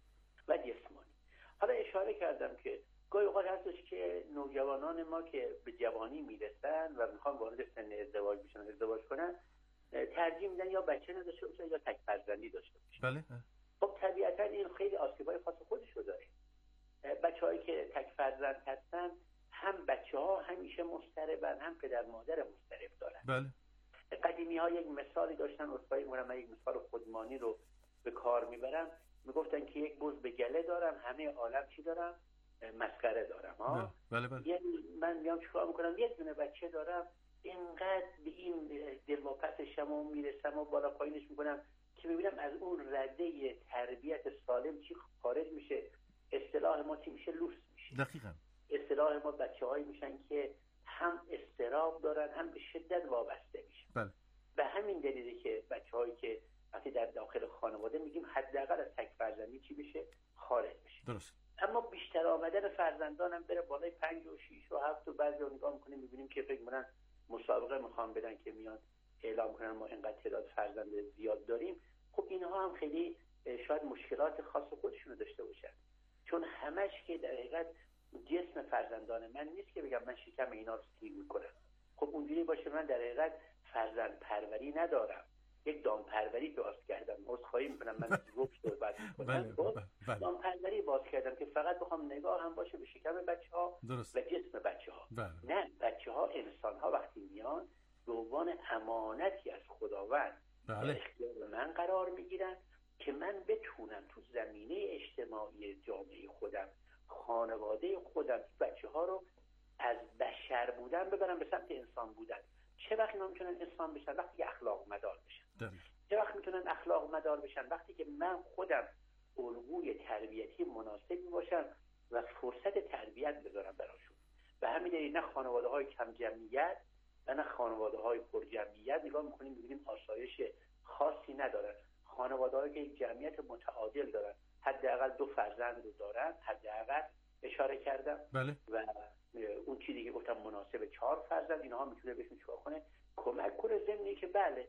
و جسمانی. حالا اشاره کردم که گاهی اوقات هستش که نوجوانان ما که به جوانی میرسن و میخوان وارد سن ازدواج بشن ازدواج کنن ترجیح میدن یا بچه نداشته باشن یا تک فرزندی داشته باشن. بله. خب طبیعتا این خیلی آسیبای خاص خودش رو داره. بچه‌هایی که تک فرزند هستن هم بچه‌ها همیشه مضطربن هم پدر مادر مضطرب دارن. بله. قدیمی ها یک مثالی داشتن، اصفایی می‌کنم من یک مثال خودمانی رو به کار میبرم، میگفتن که یک بز به گله دارم همه عالم چی دارم؟ مسخره دارم ها. بله بله. یعنی من میام چیکار میکنم؟ یک دونه بچه دارم اینقدر به این دلواپسشم و میرسم و بالا پایینش میکنم که میبینم از اون رده تربیت سالم چی خارج میشه. اصطلاح ما چی میشه؟ لوس میشه. دقیقاً. اصطلاح ما بچه هایی میشن که هم اضطراب دارن هم به شدت وابسته میشن. بله. به همین دلیله که بچه هایی که وقتی در داخل خانواده میگیم حداقل از تک فرزندی چی بشه؟ خارج بشه. درست. اما بیشتر آمدن فرزندانم بره بالای پنج و شیش و هفت و بعضی ها نگاه میکنیم میبینیم که فکر میکنن مسابقه میخوان بدن که میان اعلام کنن ما اینقدر تعداد فرزند زیاد داریم. خب اینها هم خیلی شاید مشکلات خاص خودشونو داشته باشن، چون همش که در حقیقت جسم فرزندان من نیست که بگم من شکم اینا رو سیر میکنم. خب اونجوری باشه من در حقیقت فرزند پروری ندارم، یک دام پروری باز کردم. عذرخواهی میکنم من روش صحبت میکنم. دام پروری باز کردم که فقط بخوام نگاه هم باشه به شکم بچه‌ها و جسم بچه‌ها. نه، بچه‌ها انسان‌ها وقتی میان به عنوان امانتی از خداوند در اختیار من قرار میگیرن که من بتونم تو زمینه اجتماعی جامعه خودم، خانواده خودم، بچه‌ها رو از بشر بودن ببرم به سمت انسان بودن. چه وقت اینا میتونن انسان بشن؟ وقتی که اخلاق مدار بشن. چه وقت میتونن اخلاق مدار بشن؟ وقتی که من خودم الگوی تربیتی مناسبی باشم و فرصت تربیت بذارم براشون. به همین دلیل نه خانواده های کم جمعیت و نه خانواده های پر جمعیت نگاه میکنیم میبینیم آسایش خاصی ندارن. خانواده هایی که یک جمعیت متعادل دارن، حداقل دو فرزند رو دارن، حداقل اشاره کردم. بله. و اون چیزی که گفتم مناسب چهار فرزند، اینها میتونه بهشون چیکار کنه؟ کمک کنه. ضمنی که بله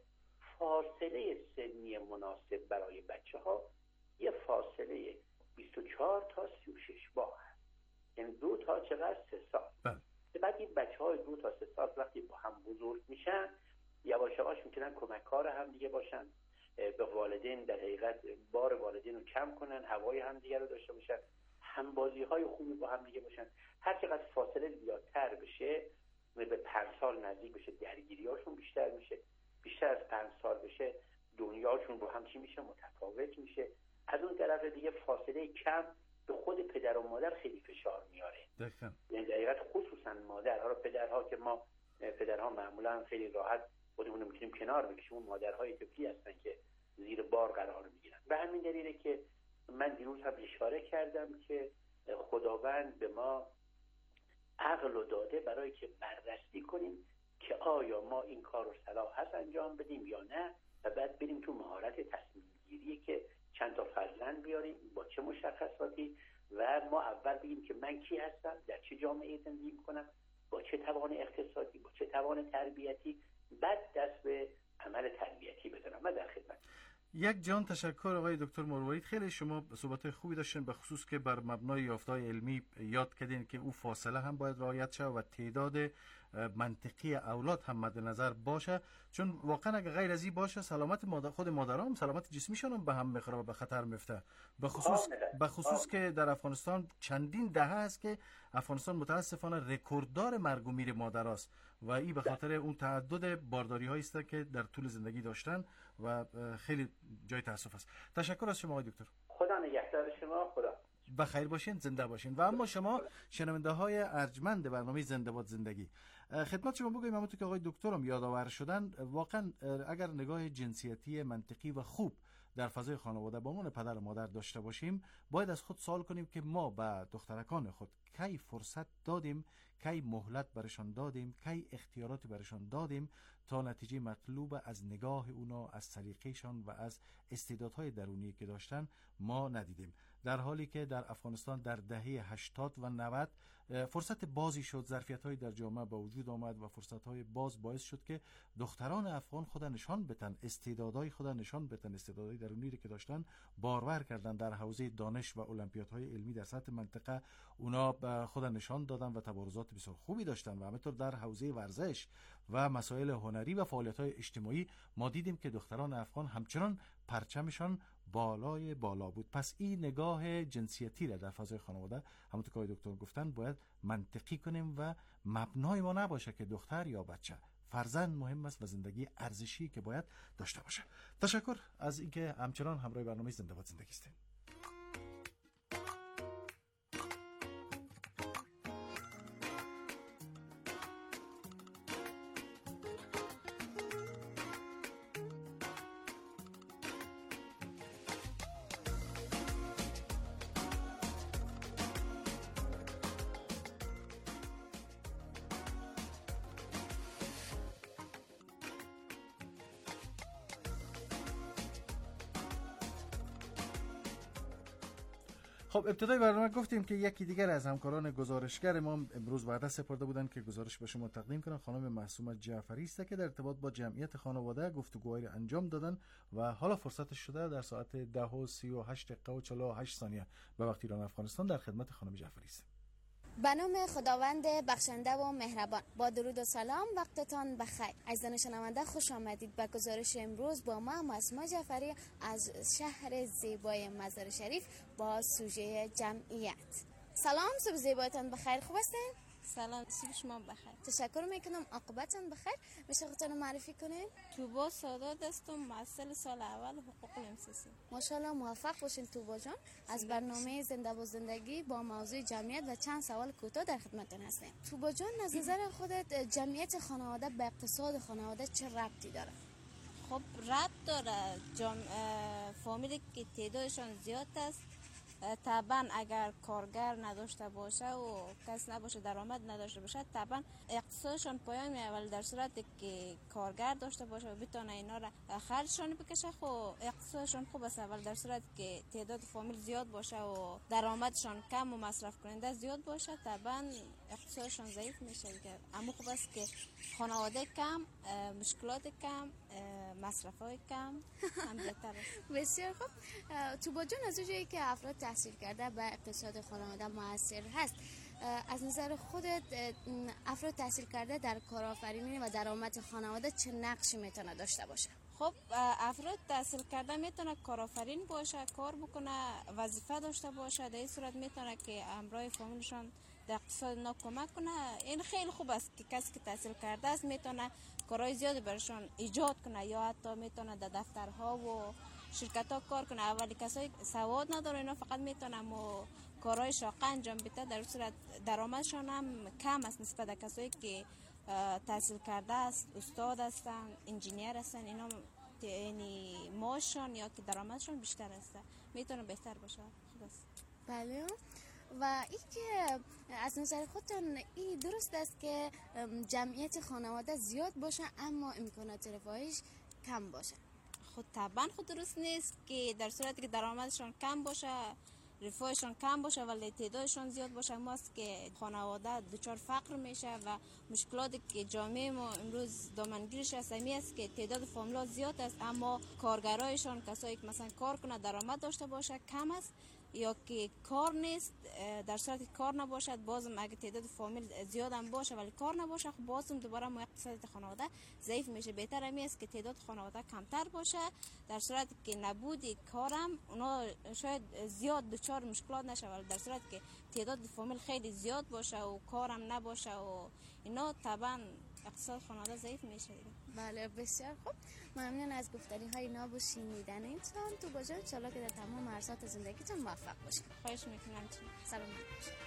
فاصله سنی مناسب برای بچه ها یه فاصله بیست و چهار تا سی و شش ماه هست، یعنی دو تا چقدر سه سال. بله. بعد این بچه های دو تا سه سال وقتی با هم بزرگ میشن یواش یواش میتونن کمککار هم دیگه باشن، به والدین در حقیقت بار والدین رو کم کنن، هوای هم دیگه رو داشته باشن، همبازی های خوبی با هم دیگه باشن. هر چقدر فاصله زیادتر بشه و به پنج سال نزدیک بشه درگیری هاشون بیشتر میشه، بیشتر از پنج سال بشه دنیاشون با هم چی میشه؟ متفاوت میشه. از اون طرف دیگه فاصله کم به خود پدر و مادر خیلی فشار میاره. دقیقاً. یعنی در حقیقت خصوصا مادرها، پدرها که ما پدرها معمولا خیلی راحت خودمون رو میتونیم کنار بکشیم، اون مادرهای طفلی هستن که زیر بار قرار میگیرن. به همین دلیله که من دیروز هم اشاره کردم که خداوند به ما عقل رو داده برای که بررسی کنیم که آیا ما این کار رو صلاح هست انجام بدیم یا نه، و بعد بریم تو مهارت تصمیم گیری که چند تا فرزند بیاریم با چه مشخصاتی و ما اول بگیم که من کی هستم، در چه جامعه زندگی میکنم، با چه توان اقتصادی، با چه توان تربیتی، بعد دست به عمل تربیتی بزنم. من در خدمت. یک جان تشکر آقای دکتر مروارید. خیلی شما صحبت خوبی داشتین، به خصوص که بر مبنای یافته‌های علمی یاد کردین که او فاصله هم باید رعایت شه و تعداد منطقی اولاد هم مد نظر باشه، چون واقعا اگه غیر از این باشه سلامت مادر خود مادرام سلامت جسمیشون هم به هم میخوره و به خطر میفته. به خصوص به خصوص که در افغانستان چندین دهه است که افغانستان متاسفانه رکورددار مرگ و میر مادراست و این به خاطر اون تعدد بارداری هایی است که در طول زندگی داشتن و خیلی جای تاسف است. تشکر از شما آقای دکتر. خدا نگهدار شما. خدا بخیر باشین، زنده باشین. و اما شما شنونده های ارجمند برنامه زنده باد زندگی، خدمت شما بگویم همونطور که آقای دکترم یادآور شدن، واقعا اگر نگاه جنسیتی منطقی و خوب در فضای خانواده با عنوان پدر و مادر داشته باشیم، باید از خود سوال کنیم که ما به دخترکان خود کی فرصت دادیم، کی مهلت برشان دادیم، کی اختیاراتی برشان دادیم تا نتیجه مطلوب از نگاه اونا، از سلیقه‌شان و از استعدادهای درونی که داشتن ما ندیدیم. در حالی که در افغانستان در دهه هشتاد و نود فرصت بازی شد، ظرفیت‌های در جامعه با وجود آمد و فرصت‌های باز باعث شد که دختران افغان خودن نشان بدن، استعدادهای خودن نشان بدن، استعدادهای درونی که داشتن بارور کردن در حوزه دانش و المپیادهای علمی در سطح منطقه. اونا خودن نشان دادن و تبارزات بسیار خوبی داشتن و همینطور در حوزه ورزش و مسائل هنری و فعالیت‌های اجتماعی ما دیدیم که دختران افغان همچنان پرچمشان بالای بالا بود. پس این نگاه جنسیتی را در فضای خانواده همونطور که آقای دکتر گفتن باید منطقی کنیم و مبنای ما نباشه که دختر یا بچه، فرزند مهم است و زندگی ارزشی که باید داشته باشه. تشکر از اینکه همچنان همراه برنامه زنده باد زندگی هستید. خب ابتدای برنامه گفتیم که یکی دیگر از همکاران گزارشگر ما امروز وعده سپرده بودند که گزارش به شما تقدیم کنند. خانم معصومه جعفری است که در ارتباط با جمعیت خانواده گفتگوهایی انجام دادن و حالا فرصتش شده در ساعت ده و سی و هشت دقیقه و چهل و هشت ثانیه به وقت ایران افغانستان در خدمت خانم جعفری است. به نام خداوند بخشنده و مهربان، با درود و سلام وقتتان بخیر. عزیزان شنونده خوش آمدید به گزارش امروز با ما معصومه جعفری از شهر زیبای مزار شریف با سوژه جمعیت. سلام، صبح زیبایتان بخیر، خوب هستین؟ سلام، صبح شما بخیر. تشکر میکنم، عاقبتتان بخیر. میشه خودتون معرفی کنین؟ توبا سادات هستم، محصل سال اول حقوق الانسانی. ماشاءالله موفق باشین توبا جان. از برنامه زنده با زندگی با موضوع جمعیت و چند سوال کوتاه در خدمتتون هستیم. توبا جان، از نظر خودت جمعیت خانواده به اقتصاد خانواده چه ربطی داره؟ خب ربط داره. جام... فامیلی که تعدادشان زیاد است، طبعا اگر کارگر نداشته باشه و کس نباشه، درآمد نداشته باشه، طبعا اقتصادشان پایان میاد. ولی در صورتی که کارگر داشته باشه و بتونه اینا را خرجشان بکشه، خب اقتصادشان خوب است. ولی در صورتی که تعداد فامیل زیاد باشه و درآمدشان کم و مصرف کننده زیاد باشه، طبعا اقتصادشان ضعیف میشه. اما خوب است که خانواده کم، مشکلات کم، مصرفای کم هم بهتر است. بسیار خوب. توبا جان، از اونجایی که افراد تحصیل کرده به اقتصاد خانواده موثر هست، از نظر خودت افراد تحصیل کرده در کارآفرینی و درآمد خانواده چه نقشی میتونه داشته باشه؟ خب افراد تحصیل کرده میتونه کارآفرین باشه، کار بکنه، وظیفه داشته باشه. در این صورت میتونه که همراه فامیلشان در اقتصاد اینا کمک کنه. این خیلی خوب است که کسی که تحصیل کرده است میتونه کارهای زیادی برشان ایجاد کنه، یا حتی میتونه در دفترها و شرکت ها کار کنه. اولی کسایی سواد نداره، اینا فقط میتونه مو کارهای شاقه انجام بده. در صورت درآمدشان هم کم است نسبت به کسایی که تحصیل کرده است، استاد هستن، انجینیر هستن. اینا یعنی معاششان یا که درآمدشان بیشتر است، میتونه بهتر باشه. خوب است. بله. و این که از نظر خودتون این درست است که جمعیت خانواده زیاد باشه اما امکانات رفاهیش کم باشه؟ خود طبعا خود درست نیست که در صورتی که درآمدشان کم باشه رفاهشان کم باشه ولی تعدادشان زیاد باشه، ماست که خانواده دچار فقر میشه و مشکلاتی که جامعه ما امروز دامنگیرش است می است که تعداد فامیل‌ها زیاد است اما کارگرایشان، کسایی که مثلا کار کنه درآمد داشته باشه کم است یا که کار نیست. در صورتی که کار نباشد بازم اگه تعداد فامیل زیاد هم باشه ولی کار نباشه خب بازم دوباره ما اقتصاد خانواده ضعیف میشه. بهتر همی است که تعداد خانواده کمتر باشه، در صورتی که نبودی کارم اونا شاید زیاد دچار مشکلات نشه، ولی در صورتی که تعداد فامیل خیلی زیاد باشه و کارم نباشه و اینا طبعا اقتصاد خانواده ضعیف میشه. بله بسیار خوب، ممنون از گفتاری های ناب و شنیدن اینتان. تو با جان انشالله که در تمام عرصات زندگیتون موفق باشید. خواهش میکنم. سلام علیکم.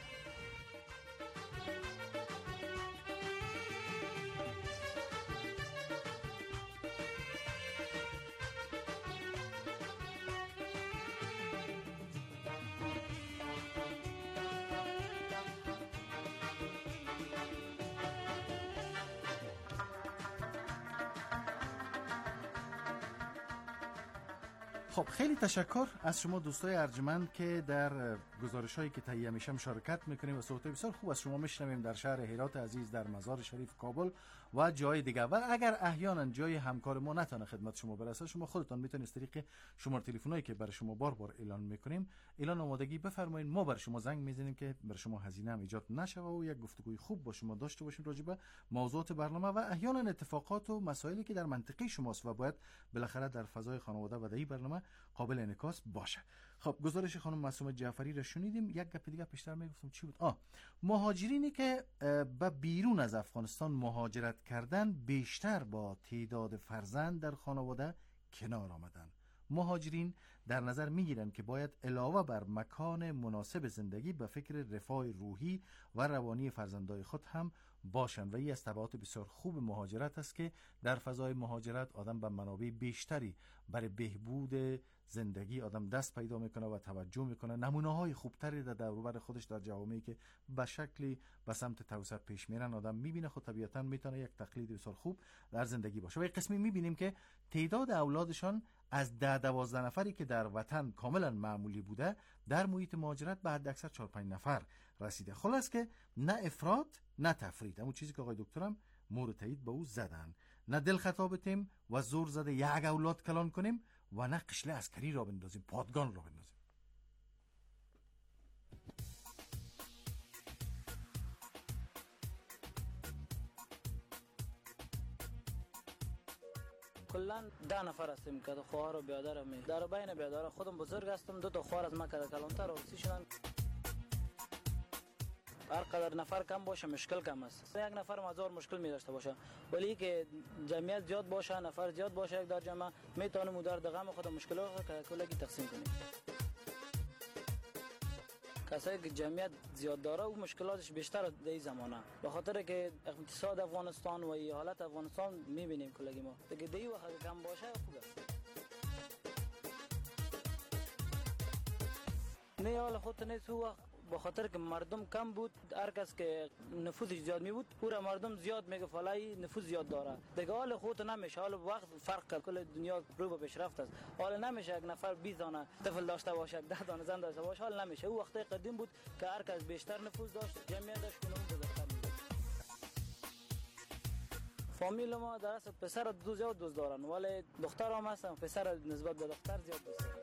خب خیلی تشکر از شما دوستای ارجمند که در گزارش هایی که تهیه میشه مشارکت میکنیم و صوت بسیار خوب از شما میشنویم در شهر هرات عزیز، در مزار شریف کابل و جای دیگه. و اگر احیانا جای همکار ما نتونه خدمت شما برسه، شما خودتان میتونید از طریق شماره تلفنی که برای شما بار بار اعلان میکنیم اعلان آمادگی بفرمایید، ما برای شما زنگ میزنیم که برای شما هزینه هم ایجاد نشه و یک گفتگوی خوب با شما داشته باشیم راجع به موضوعات برنامه و احیانا اتفاقات و مسائلی که در منطقه شماست و باید بالاخره در فضای خانواده و در برنامه قابل انعکاس باشه. خب گزارش خانم معصومه جعفری را شنیدیم. یک گپ دیگه پیشتر میگفتم چی بود؟ آه مهاجرینی که به بیرون از افغانستان مهاجرت کردن بیشتر با تعداد فرزند در خانواده کنار آمدن. مهاجرین در نظر میگیرند که باید علاوه بر مکان مناسب زندگی به فکر رفاه روحی و روانی فرزندای خود هم باشند و این از تبعات بسیار خوب مهاجرت است که در فضای مهاجرت آدم به منابع بیشتری برای بهبود زندگی آدم دست پیدا میکنه و توجه میکنه، نمونه های خوبتری در دور خودش در جوامعی که به شکلی به سمت توسعه پیش میرن آدم میبینه، خود طبیعتا میتونه یک تقلید بسیار خوب در زندگی باشه. و یک قسمی میبینیم که تعداد اولادشان از ده دوازده نفری که در وطن کاملا معمولی بوده در محیط مهاجرت به حد اکثر چهار پنج نفر رسیده. خلاص که نه افراط نه تفرید، همون چیزی که آقای دکترم مورد تایید به او زدن، نه دل خطا بتیم و زور زده یک اولاد کلان کنیم و نه قشله عسکری را بندازیم، پادگان را بندازیم. کلا ده نفر هستیم که خواهر و برادرم می در بین برادر خودم بزرگ هستم، دو تا خواهر از من که کلانتر و سی شدن. هر قدر نفر کم باشه مشکل کم است، یک نفر مزار مشکل می داشته باشه، ولی که جمعیت زیاد باشه، نفر زیاد باشه یک در جمع میتونیم او در غم خود مشکلات که کلگی تقسیم کنیم. کسایی که جمعیت زیاد داره او مشکلاتش بیشتر در این زمانه، به خاطر که اقتصاد افغانستان و حالت افغانستان میبینیم کلگی ما دیگه دی وقت کم باشه خوب است. نه حال خود نیست او به خاطر که مردم کم بود، هر کس که نفوذش زیاد می بود پورا مردم زیاد میگه فلای نفوذ زیاد داره دیگه، حال خود نمیشه، حال وقت فرق کل دنیا رو به پیشرفت است، حال نمیشه یک نفر بیست دانه طفل داشته باشه، ده دانه زن داشته باشه، حال نمیشه. او وقت قدیم بود که هر کس بیشتر نفوذ داشت جمعیتش کنه بزرگتر بود. فامیل ما در اصل پسر دو زیاد دوست دارن ولی دختر هم هستن، پسر نسبت به دختر زیاد دوست دارن.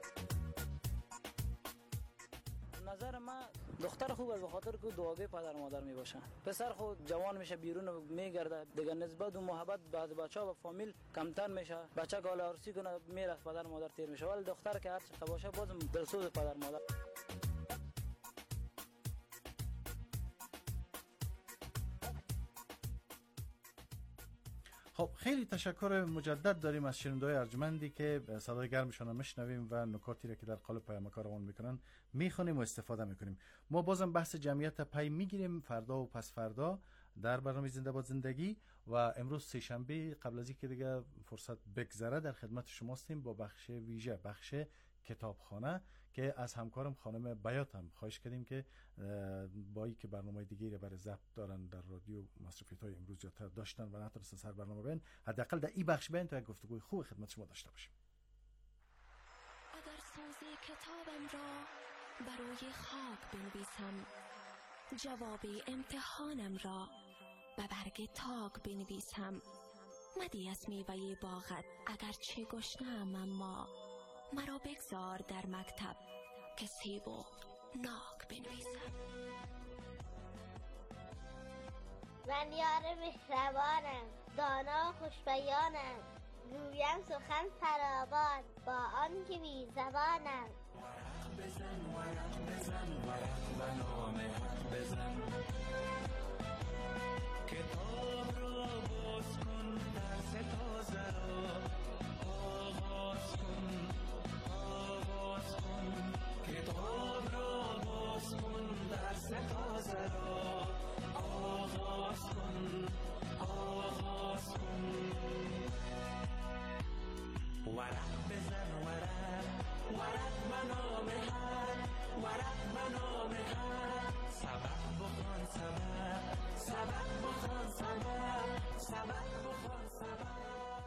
نظر من دختر خوب است به خاطر که دعاگوی پدر مادر می باشه. پسر خود جوان میشه بیرون میگرده دیگه، نسبت و محبت بعد بچه‌ها و فامیل کمتر میشه، بچه که حال عروسی کنه میره از پدر مادر تیر میشه، ولی دختر که هر چقدر باشه بازم دلسوز پدر مادر. خب خیلی تشکر مجدد داریم از شنونده‌های ارجمندی که صدای گرمشان رو میشنویم و نکاتی را که در قالب پیامک روان میکنن میخونیم و استفاده میکنیم. ما بازم بحث جمعیت پی میگیریم فردا و پس فردا در برنامه زنده باد زندگی و امروز سه شنبه قبل از اینکه دیگه فرصت بگذره در خدمت شما هستیم با بخش ویژه، بخش کتابخانه که از همکارم خانم بیات هم خواهش کردیم که با این که برنامه دیگه رو برای ضبط دارن در رادیو مصرفیت‌های امروز زیادتر داشتن و نتونستن سر برنامه بین، حداقل در این بخش بین تا یک گفتگوی خوب خدمت شما داشته باشیم. اگر سوزی کتابم را برای خاک بنویسم جواب امتحانم را به برگ تاک بنویسم. مدی از میوه باغت اگرچه گشنه‌ام، اما مرا بگذار در مکتب که سیب و ناک بنویسم. من یار مهربانم، دانا و خوشبیانم، گویم سخن فراوان با آن که بی زبانم. ورق بزن ورق بزن ورق و نامه حق بزن، کتاب را باز کن درس تازه را آغاز کن آغاز کن، کتاب را باز کن درس تازه را آغاز کن آغاز کن. ورق بزن ورق ورق و نامه حق ورق و نامه حق، سبق بخوان سبق سبق بخوان سبق سبق بخوان سبق.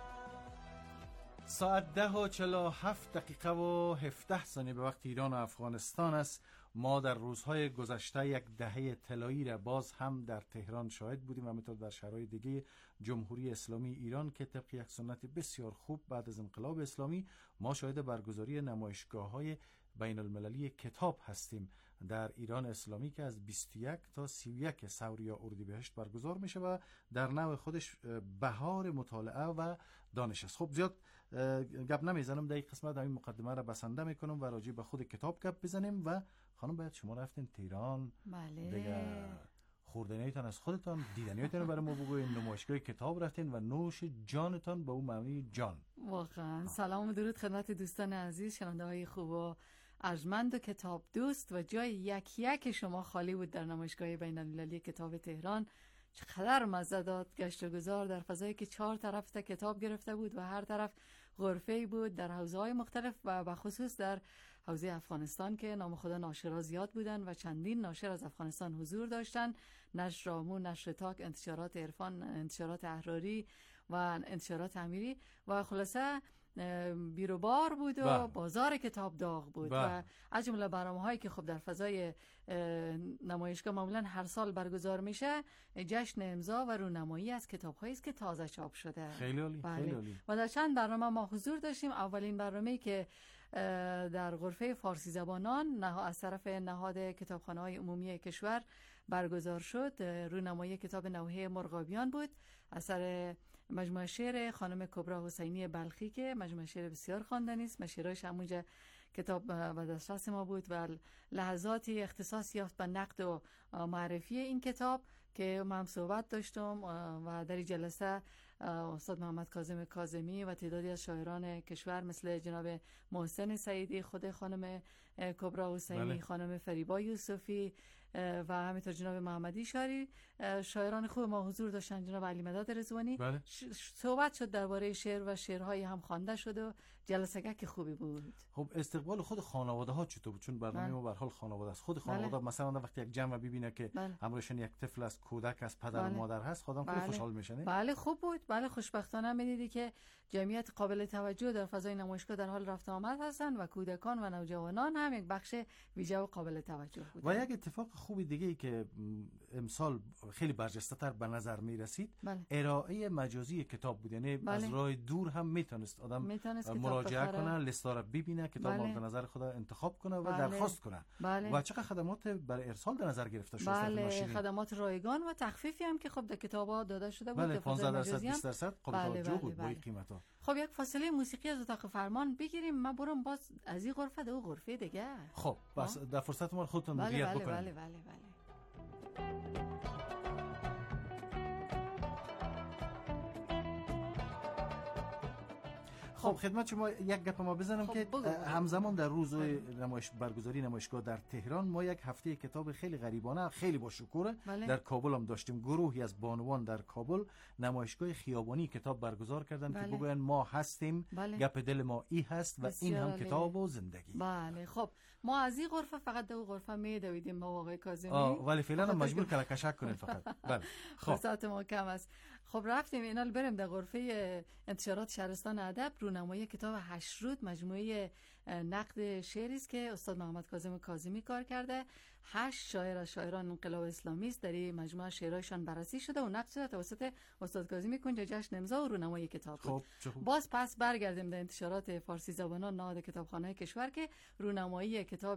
ساعت ده و چهل و هفت دقیقه و هفده ثانیه به وقت ایران و افغانستان است. ما در روزهای گذشته یک دهه طلایی را باز هم در تهران شاهد بودیم و همینطور در شهرهای دیگه جمهوری اسلامی ایران که طبق یک سنت بسیار خوب بعد از انقلاب اسلامی ما شاهد برگزاری نمایشگاه‌های بین المللی کتاب هستیم در ایران اسلامی که از بیست و یک تا سی و یک سور یا اردیبهشت برگزار میشه و در نوع خودش بهار مطالعه و دانش است. خب زیاد گپ نمیزنم، در این قسمت همین مقدمه را بسنده میکنم و راجع به خود کتاب گپ بزنیم. و خانم باید شما رفتین تهران، بله دیگه خوردنیتان از خودتان، دیدنیتان برای ما بگوین. نمایشگاه کتاب رفتین و نوش جانتان به اون معنی جان. واقعا سلام و درود خدمت دوستان عزیز، شنونده های خوب و ارجمند و کتاب دوست. و جای یک یک شما خالی بود در نمایشگاه بین المللی کتاب تهران. چقدر مزه داد گشت و گذار در فضایی که چهار طرف تا کتاب گرفته بود و هر طرف غرفه‌ای بود در حوزه‌های مختلف و به خصوص در حوزه افغانستان که نام خدا ناشرا زیاد بودن و چندین ناشر از افغانستان حضور داشتن. نشر رامو، نشر تاک، انتشارات عرفان، انتشارات احراری و انتشارات امیری و خلاصه بیروبار بود و با. بازار کتاب داغ بود با. و از جمله برنامه‌هایی که خب در فضای نمایشگاه معمولا هر سال برگزار میشه جشن امضا و رونمایی از کتاب‌هایی است که تازه چاپ شده. خیلی عالی، خیلی عالی. و در چند برنامه ما حضور داشتیم. اولین برنامه‌ای که در غرفه فارسی زبانان از طرف نهاد کتابخانه‌های عمومی کشور برگزار شد رونمایی کتاب نوحه مرغابیان بود اثر مجموعه شعر خانم کبرا حسینی بلخی که مجموعه شعر بسیار خواندنی است. شعرهاش همونجا کتاب و دسترس ما بود و لحظاتی اختصاص یافت به نقد و معرفی این کتاب که من صحبت داشتم و در جلسه استاد محمد کاظم کاظمی و تعدادی از شاعران کشور مثل جناب محسن سعیدی، خود خانم کبرا حسینی، بله. خانم فریبا یوسفی و همینطور جناب محمدی شاری، شاعران خوب ما حضور داشتن. جناب علی مداد رضوانی، بله. صحبت شد درباره شعر و شعرهای هم خوانده شد و جلسه که خوبی بود. خب استقبال خود خانواده ها چطور بود؟ چون برنامه ما به هر حال خانواده است. خود خانواده بله. مثلا وقتی یک جمع ببینه که بله. همراهشون یک طفل از کودک از پدر بله. و مادر هست خودم خیلی بله. خوشحال میشه. بله خوب بود. بله خوشبختانه میدیدی که جمعیت قابل توجه در فضای نمایشگاه در حال رفت آمد هستند و کودکان و نوجوانان هم یک بخش ویژه و قابل توجه بود. و یک اتفاق خوبی دیگه ای که امسال خیلی برجسته تر به نظر می رسید بله. ارائه مجازی کتاب بود. یعنی بله. از راه دور هم میتونست آدم میتونست مراجعه کنه، لیستا را ببینه، کتاب بله. مورد نظر خود انتخاب کنه و بله. درخواست کنه. بله. و چقدر خدمات برای ارسال در نظر گرفته شده؟ بله خدمات رایگان و تخفیفی هم که خب در کتاب‌ها داده شده بود. بله پانزده درصد بیست درصد قابل توجه بود با این قیمتا. خب یک فاصله موسیقی از اتاق فرمان بگیریم. من برم باز از این غرفه به اون غرفه دیگه. خب بس در فرصت ما خودتون مدیریت بله بکنید. بله بله بله. خب خدمت شما یک گپ ما بزنم خب که همزمان در روز نمایش برگزاری نمایشگاه در تهران ما یک هفته کتاب خیلی غریبانه خیلی با شکوه بله. در کابل هم داشتیم. گروهی از بانوان در کابل نمایشگاه خیابانی کتاب برگزار کردن بله. که بگوین ما هستیم بله. گپ دل ما ای هست و این هم کتاب و زندگی. بله خب ما از این غرفه فقط دو غرفه میدویدیم با آقای کاظمی ولی فعلا مجبور کلکشک کنیم فقط. بله خب فرصت ما کم است. خب رفتیم اینال بریم در غرفه انتشارات شهرستان ادب. رونمایی کتاب هشت مجموعه نقد شعری است که استاد محمد کاظم کاظمی کار کرده. هشت شاعر از شاعران انقلاب اسلامی است. در این مجموعه شعرهایشان بررسی شده و نقد شده توسط استاد کاظمی کنج جشن امضا و رونمایی کتاب بود. خب باز پس برگردیم در انتشارات فارسی زبانان نهاد کتابخانه کشور که رونمایی کتاب